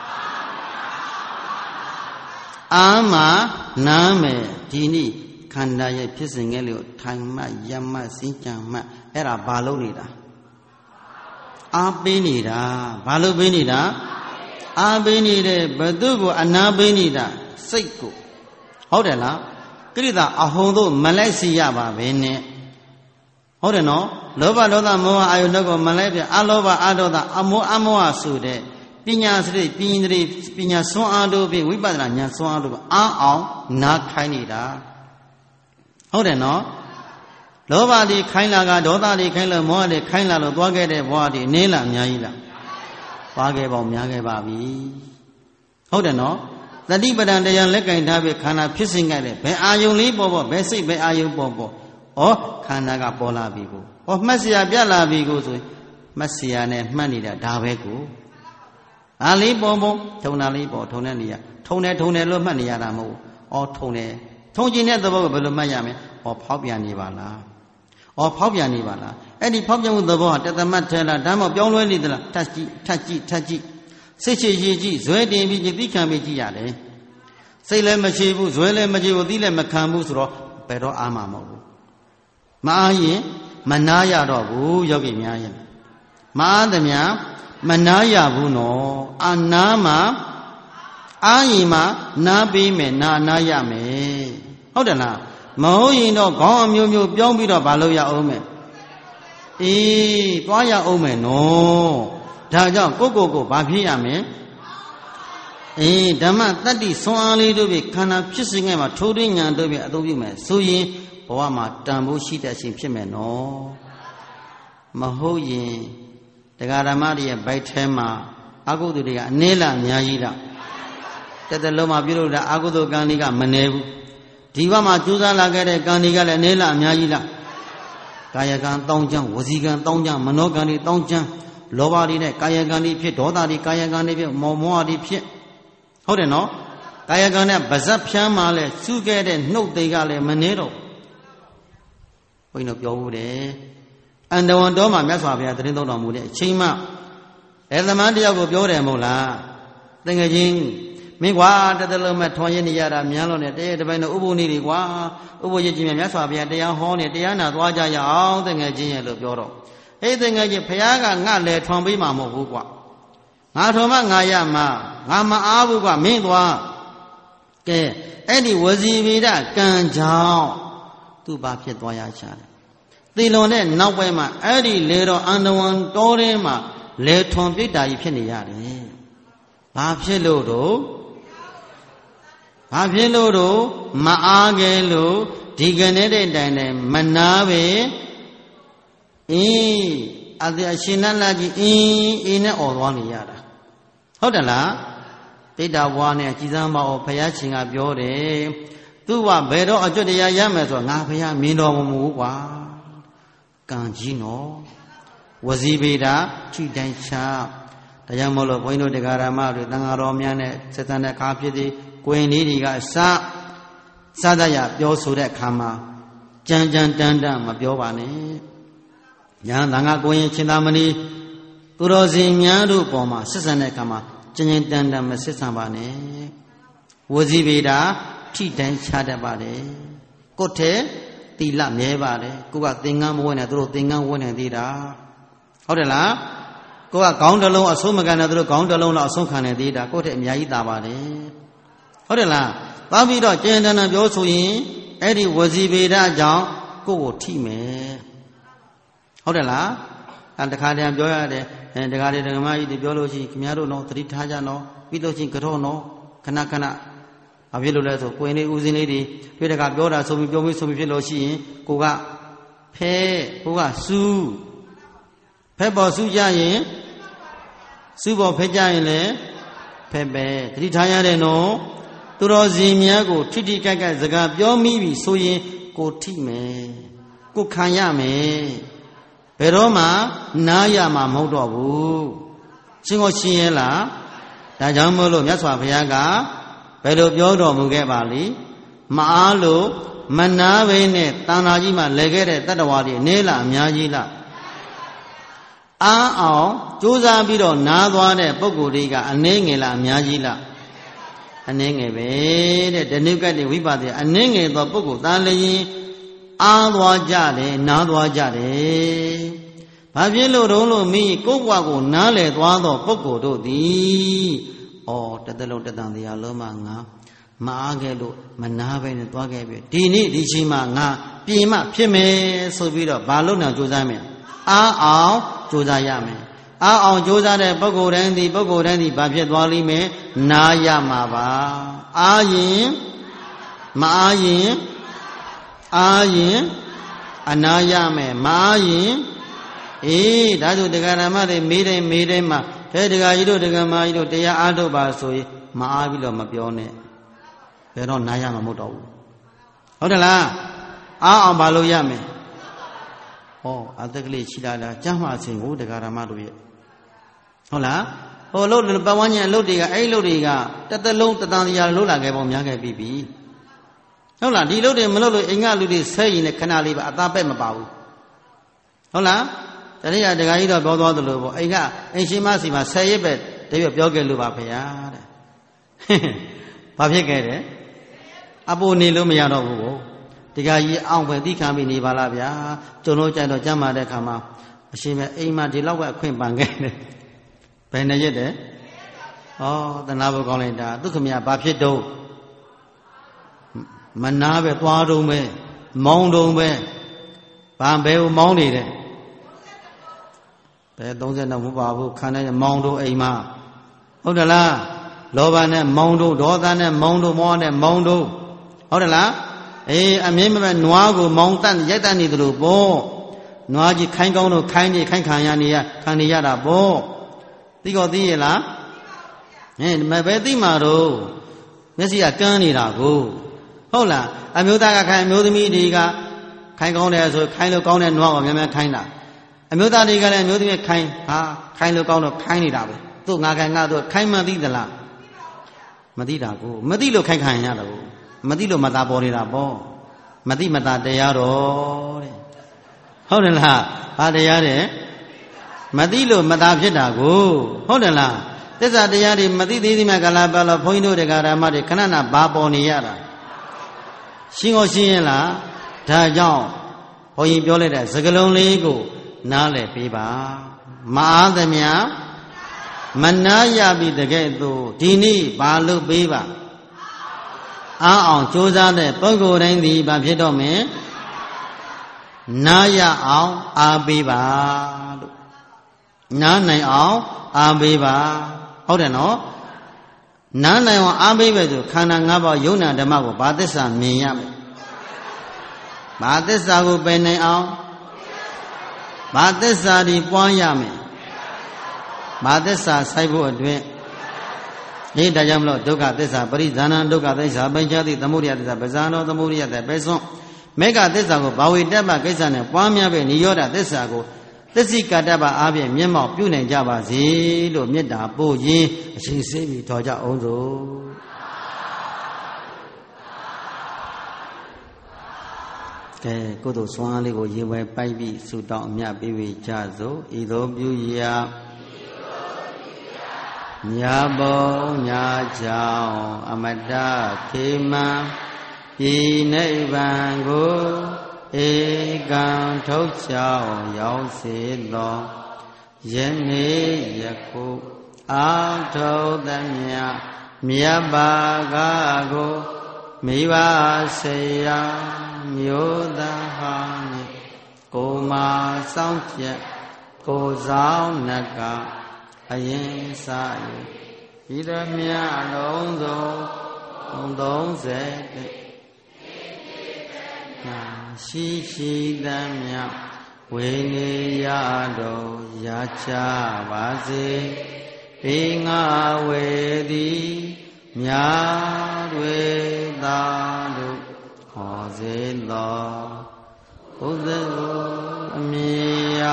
အာမနာမယ်ဒီနေ့ခန္ဓာရဲ့ဖြစ်စဉ်ငယ်လေးကိုထိုင်မှရမှစင်ကြံမှအဲ့ဒါဘာလို့နေတာအားပေးနေတာဘာလို့ပေးနေတာအားပေးနေတဲ့ဘသူကိုအနာပေးနေတာစိတ်ကိုဟုတ်တယ်လားကိရိတာအဟုန်တို့မလိုက်စီရပါပဲနဲ့ဟုတ်တယ်နော်လောဘဒေါသမောဟအာယုန်တို့ကိုမလိုက်ပြအလောဘအဒေါသအမောအမောဟဆိုတဲ့ပညာစရိပညာစွမ်းအားတို့ဖြင့်ဝိပဿနာဉာဏ်စွမ်းအားတို့အားအောင်နားခိုင်းနေတာဟုတ်တယ်နော်လောဘတွေခိုင်းလာကဒေါသတွေခိုင်းလို့မောဟတွေခိုင်းလာလို့သွားခဲ့တဲ့ဘဝတွေနည်းလားအများကြီးလားသွားခဲ့ပေါ့များခဲ့ပါပြီဟုတ်တယ်နော်တတိပဒံတရားလက်ကင်ထားပြီးခန္ဓာဖြစ်စဉ်ခဲ့တဲ့ဘယ်အာယုံလေးပေါ်ပေါ်ဘယ်စိတ်ဘယ်အာယုံပေါ်ပေါ်ဩခန္ဓာကပေါ်လာပြီကိုဩမှတ်เสียပြလာပြီကိုဆိုရင်မှတ်เสียနဲ့မှတ်နေတာဒါပဲကိုဒါလေးပေါ်ပေါ်ထုံတာလေးပေါ်ထုံတဲ့နေရာထုံတယ်လို့မှတ်နေရတာမဟုတ်ဘူးဩထုံတယ်ထုံကျင်တဲ့သဘောကိုဘယ်လိုမှတ်ရမလဲဩဖောက်ပြန်နေပါလားဩဖောက်ပြန်နေပါလားအဲ့ဒီဖောက်ပြန်မှုသဘောဟာတသမတ်ထဲလားဒါမှမပြောင်းလဲနေသလားထပ်ကြည့်စိတ်ချရည်ကြည့်ဇွဲတင်ပြီးသိခံပြီးကြည့်ရတယ်စိတ်လည်းမရှိဘူးဇွဲလည်းမရှိဘူးသိလည်းမခံဘူးဆိုတော့ဘယ်တော့အာမမဟုတ်ဘူးမအားရင်မနာရတော့ဘူးယောဂီများရင်မအားသမျှမနာရဘူးနော်အာနာမှာအာရင်မှာနားပေးမယ်နာရမယ်ဟုတ်တယ်လားမဟုတ်ရင်တော့ခေါင်းအမျိုးမျိုးပြောင်းပြီးတော့မလုပ်ရအောင်မယ်အေးသွားရအောင်မယ်နော်ဒါကြောင့်ကိုဘာဖြစ်ရမလဲအေးဓမ္မတတ္တိဆွမ်းအားလေးတို့ဖြင့်ခန္ဓာဖြစ်စဉ်ငယ်မှာထိုးထွင်းဉာဏ်တို့ဖြင့်အသုံးပြုမယ်ဆိုရင်ဘဝမှာတန်ဖိုးရှိတဲ့အခြင်းဖြစ်မယ်နော်မဟုတ်ရင်တရားဓမ္မတွေရဲ့ဗိုက်ထဲမှာအကုသိုလ်တွေကအနည်းလားအများကြီးလားတလုံးမှာပြုလုပ်တာအကုသိုလ်ကံတွေကမနည်းဘူးဒီဘက်မှာကြိုးစားလာခဲ့တဲ့ကံတွေကလည်းအနည်းလားအများကြီးလားကာယကံတောင်းချမ်းဝစီကံတောင်းချမ်းမနောကံတွေတောင်းချမ်းလောဘတွေနဲ့ကာယကံတွေဖြစ်ဒေါသတွေကာယကံတွေဖြစ်မောဟတွေဖြစ်ဟုတ်တယ်နော်ကာယကံနဲ့ဗဇက်ဖြန်းမှလည်းစုခဲ့တဲ့နှုတ်တွေကလည်းမနှဲတော့ဘုန်းကြီးတို့ပြောဦးတယ်အန္တဝံတော်မှာမြတ်စွာဘုရားသတင်းသုံးတော်မူတဲ့အချိန်မှအဲသမန်တယောက်ကိုပြောတယ်မဟုတ်လားတကယ်ချင်းမင်းကွာတလုံးမဲ့ထွန်ရင်းနေရတာများလို့နဲ့တည်းတပိုင်းတော့ဥပုနေတွေကွာဥပုရကြီးမြတ်စွာဘုရားတရားဟောနေတရားနာသွားကြရအောင်တကယ်ချင်းရဲ့လို့ပြောတော့ဟေးတကယ်ချင်းဘုရားကငါလည်းထွန်ပေးမှာမဟုတ်ဘူးကွာငါထွန်မှငါရမှာငါမအားဘူးကွာမင်းသွားကဲအဲ့ဒီဝစီဗေဒကံကြောင့်သူဘာဖြစ်သွားရချတယ်သေလွန်တဲ့နောက်ပိုင်းမှာအဲ့ဒီလေတော်အန္တဝံတောထဲမှာလေထွန်ပြစ်တာကြီးဖြစ်နေရတယ်ဘာဖြစ်လို့တော့မအားကဲလို့ဒီကနေ့တဲ့တိုင်တိုင်မနာပဲအသေးအရှင်နတ်လာကြီးအင်းနဲ့អော်သွားနေရတာဟုတ်တယ်လားတိတ္တဘွားနဲ့ကြည်စမ်းပါအောင်ဘုရားရှင်ကပြောတယ်သူကဘယ်တော့အကျွတ်တရားရမယ်ဆိုတော့ငါဘုရားမြင်တော်မမူဘူးကွာကံကြီးနော်ဝစီဗေဒထိတိုင်းချဒါကြောင့်မို့လို့ဘုန်းကြီးတို့တရားဓမ္မတွေသံဃာတော်များနဲ့ဆက်ဆံတဲ့အခါဖြစ်သည်ကိုယ်နေဒီကအစသရပြောဆိုတဲ့အခါမှာကြမ်းတမ်းမပြောပါနဲ့ညာသံဃာကိုရင်ချင်းသာမဏေသူတော်စင်များတို့ပေါ်မှာဆက်ဆံတဲ့အခါမှာကြင်တန်မဆက်ဆံပါနဲ့ဝစီဗေဒထိတိုင်းချတတ်ပါတယ်ကိုယ်ထဲတိလမြဲပါတယ်ကိုကသင်္ကန်းမဝဲနဲ့သူတို့သင်္ကန်းဝဲနေသေးတာဟုတ်တယ်လားကိုကခေါင်းတစ်လုံးအဆုံးမကန်တဲ့သူတို့ခေါင်းတစ်လုံးတော့အဆုံးခံနေသေးတာကိုယ့်ထက်အများကြီးသာပါတယ်ဟုတ်တယ်လားသွားပြီးတော့ကျင်တန်ပြောဆိုရင်အဲ့ဒီဝစီဗေဒကြောင့်ကိုယ့်ကိုထိမယ်ဟုတ်တယ်လားတခါတည်းပြောရတယ်တခါတည်းဓမ္မကြီးတွေပြောလို့ရှိရင်ခင်ဗျားတို့တော့သတိထားကြနော်ပြီးလို့ရှိရင်ကြောနော်ခဏဘာဖြစ်လို့လဲဆိုကိုယ်နေဦးစင်းလေးတွေတွေ့တကပြောတာဆိုပြီးပြောပြီးဆိုပြီးဖြစ်လို့ရှိရင်ကိုကဖဲကိုကစူးဖဲပေါ်စူးကြရင်စူးပေါ်ဖဲကြရင်လည်းဖဲပဲသတိထားရတယ်နော်သူတော်စင်များကိုထိထိကိုက်စကားပြောမိပြီဆိုရင်ကိုထိမယ်ကိုခံရမယ်ဘယ်တော့မှနားရမှာမဟုတ်တော့ဘူးရှင်းကိုရှင်းရဲ့လားဒါကြောင့်မို့လို့မြတ်စွာဘုရားကဘလိုပြောတော်မူခဲ့ပါလိမအားလို့မနာပဲနဲ့တဏှာကြီးမှလဲခဲ့တဲ့တတ္တဝါတွေအနေလားအများကြီးလားအားအောင်ကြိုးစားပြီးတော့နားသွားတဲ့ပုဂ္ဂိုလ်တွေကအနည်းငယ်လားအများကြီးလားအနည်းငယ်ပဲတဲ့ဓနုကတိဝိပါဒအနည်းငယ်သောပုဂ္ဂိုလ်သာလျင်အားသွားကြတယ်နားသွားကြတယ်ဘာဖြစ်လို့တုံးလို့မိကိုယ့်ဘဝကိုနားလည်သွားသောပုဂ္ဂိုလ်တို့သည်တသက်လုံးတတန်တရားလုံးမှငါမအားခဲ့လို့မနာပဲနဲ့သွားခဲ့ပြီဒီနေ့ဒီချိန်မှာငါပြင်မှဖြစ်မယ်ဆိုပြီးတော့ဘာလို့နိုင်ကြိုးစားမယ်အားအောင်ကြိုးစားရမယ်အားအောင်ကြိုးစားတဲ့ပုဂ္ဂိုလ်တိုင်းဒီဘာဖြစ်သွားလိမ့်မယ်နားရမှာပါအားရင်မအားရင်အနာရမယ်မအားရင်ဒါဆိုတရားဓမ္မတွေမေးတိုင်းမှာတရားကြီးတို့တရားမကြီးတို့တရားအားထုတ်ပါဆိုရင်မအားပြီးတော့မပြောနဲ့ဘယ်တော့နားရမှာမဟုတ်တော့ဘူးဟုတ်တယ်လားအားအောင်ဘာလို့ရမယ်အသက်ကလေးရှိလာတာကျမ်းမာခြင်းကိုတရားဓမ္မတို့ရဲ့ဟုတ်လားလို့ပတ်ဝန်းကျင်အလုပ်တွေကအဲ့လုပ်တွေကတသက်လုံးတတန်တရားလုပ်လာခဲ့ပုံများခဲ့ပြီဟုတ်လားဒီလုပ်တွေမလုပ်လို့အိမ်ကလူတွေဆဲရင်လည်းခဏလေးပါအသာပဲ့မပါဘူးဟုတ်လားတတိယဒကာကြီးတော့ပြောသွားသလိုပေါ့အိမ်ရှိမစီမှာ10ရက်ပဲတပြည့်ပြောခဲ့လို့ပါဖေဟာတဲ့ဘာဖြစ်ခဲ့တယ်အပိုနေလို့မရတော့ဘူးကိုဒကာကြီးအောင်ပဲသိခံပြီးနေပါလားဗျာကျွန်တော်ကြိုက်တော့ကြမ်းမာတဲ့ခါမှာအရှင်ပဲအိမ်မှာဒီလောက်ပဲအခွင့်ပန်ခဲ့တယ်ဘယ်နဲ့ရက်တယ်သနာဖို့ကောင်းလိုက်တာသူခမရဘာဖြစ်တော့မနာပဲသွားတုံးပဲမောင်းတုံးပဲဘာဘယ်ကိုမောင်းနေတယ်ဘယ်30တော့မပါဘူးခန္ဓာမောင်းတုံးအိမ်မှာဟုတ်တယ်လားလောဘနဲ့မောင်းတုံးဒေါသနဲ့မောင်းတုံးမောဟနဲ့မောင်းတုံးဟုတ်တယ်လားအမြင်မဲ့နွားကိုမောင်းတတ်ရိုက်တတ်နေတယ်လို့ပေါ့နွားကြီးခိုင်းကောင်းလို့ခိုင်းခံရနေရတာပေါ့သိရလားမပဲသိမှာတော့မျက်စိကကန်းနေတာကိုဟုတ်လားအမျိုးသားကခိုင်းအမျိုးသမီးတွေကခိုင်းကောင်းတယ်ဆိုခိုင်းလို့ကောင်းတဲ့နွားကိုများများခိုင်းတာအမျိုးသားတွေကလည်းအမျိုးသမီးခိုင်းလို့ကောင်းတော့ခိုင်းနေတာပဲသူ့ငါခိုင်းငါသူခိုင်းမှသိသလားမသိတာကိုမသိလို့ခိုင်းခံရတာကိုမသိလို့မသာပေါ်နေတာပေါ့မသိမသာတရားတော်တဲ့ဟုတ်တယ်လားဘာတရားတဲ့မသိလို့မသာဖြစ်တာကိုဟုတ်တယ်လားသစ္စာတရားတွေမသိသေးသေးမှကလာပါလို့ဘုန်းကြီးတို့တရားဓမ္မတွေခဏနာဘာပေါ်နေရတာရှင်းရင်လားဒါကြောင့်ဘုန်းကြီးပြောလိုက်တဲ့စကားလုံးလေးကိုနားလည်ပေးပါမအားသမျှမနာရပြီတကယ်သို့ဒီနေ့ဘာလို့ပေးပါအားအောင်ကြိုးစားတဲ့ပုဂ္ဂိုလ်တိုင်းသည်ဘာဖြစ်တော့မယ်နားရအောင်အားပေးပါလို့နားနိုင်အောင်အားပေးပါဟုတ်တယ်နော်နားနိုင်အောင်အားပေးပဲဆိုခန္ဓာ၅ပါးယုံနာဓမ္မကိုဘာသစ္စာမြင်ရမယ်ဘာသစ္စာကိုပယ်နိုင်အောင်ဘာသစ္စာဒီပွားရမယ်ဘာသစ္စာဆိုင်ဖို့အတွက်ဒါကြောင့်မလို့ဒုက္ခသစ္စာပရိဇာဏဒုက္ခသစ္စာပိဉ္ချတိသမုဒယသစ္စာပဇာနောသမုဒယသစ္စာပဲစွန့်မေဃသစ္စာကိုဘာဝေတ္တပကိစ္စနဲ့ပွားများပဲနိရောဓသစ္စာကိုသစ္စိကတ္တပအားဖြင့်မျက်မှောက်ပြုနိုင်ကြပါစေလို့မေတ္တာပို့ရင်းအရှင်စေပြီးထော်ကြအောင်စို့ကဲကုသိုလ်ဆွမ်းအားလေးကိုရေဝဲပိုက်ပြီးဆုတောင်းအမြတ်ပေးဝေကြစို့ဤသို့ပြုရာညာဘုံညာကြောင့်အမတခေမံပြည်နိဗ္ဗာန်ကိုဧကံထုတ်ချောင်းရောက်စေသောယနေ့ယခုအာထုတ်သမျှမြတ်ဘာကကိုမိဘဆေယမျိုးသားဟောင်းကိုမာဆောင်ချက်ကိုဆောင်နကအရင်စားဤသမျှလုံးစုံ30ရှိသမျှဝေနေရတော်ရချပါစေပေငါဝေသည်မြာတွေသာတို့ဟောစေသောဘုဒ္ဓအမြင်ရ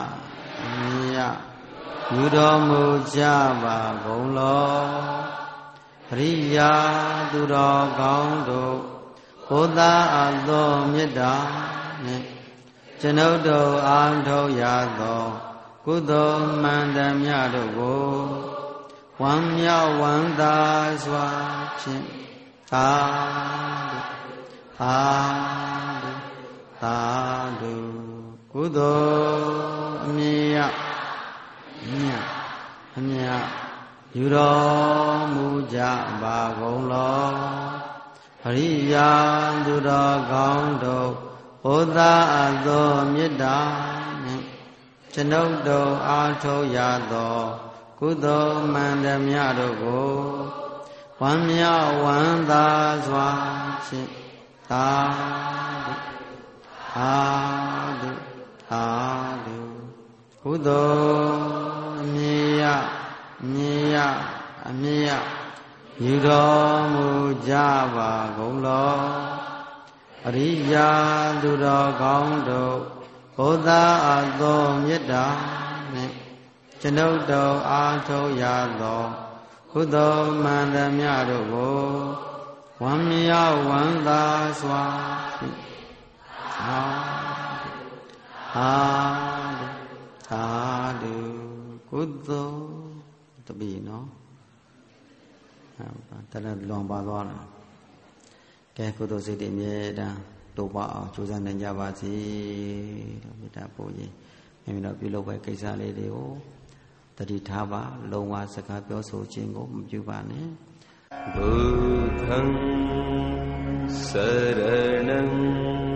ယူတော်မူကြပါကုန်လောရိယာသူတော်ကောင်းတို့ဘုရားအသောမေတ္တာနှင့်ကျွန်ုပ်တို့အားထုတ်ရသောကုသိုလ်မှန်သမျှတို့ကိုဝမ်းမြောက်ဝမ်းသာစွာဖြင့်သာဓုကုသိုလ်အမြတ်ယူတော်မူကြပါကုန်လောအရိယာသူတော်ကောင်းတို့ဘုရားအသောမေတ္တာနှင့်ကျွန်ုပ်တို့အားထုတ်ရသောကုသိုလ်မှန်သမျှတို့ကိုဝမ်းမြောက်ဝမ်းသာစွာဖြင့်သာဓုကုသိုလ်အမြတ်ယူတော်မူကြပါကုန်လောအရိယာသူတော်ကောင်းတို့ဘုရားအသောမေတ္တာနှင့်ကျွန်ုပ်တို့အားထုတ်ရသောကုသိုလ်မှန်သမျှတို့ကိုဝမ်းမြောက်ဝမ်းသာစွာဖြင့်သာဓုကုသိုလ်တပည့်နော်တလည်းလွန်ပါသွားလားကဲကုသိုလ်စိတ်တွေအမြဲတမ်းတိုးပါအောင်ကြိုးစားနိုင်ကြပါစေလို့မေတ္တာပို့ရင်မိမိတို့ပြုလုပ်ပဲကိစ္စလေးတွေကိုတတိထားပါလုံးဝစကားပြောဆိုခြင်းကိုမပြုပါနဲ့ဘုဒ္ဓံစရဏံ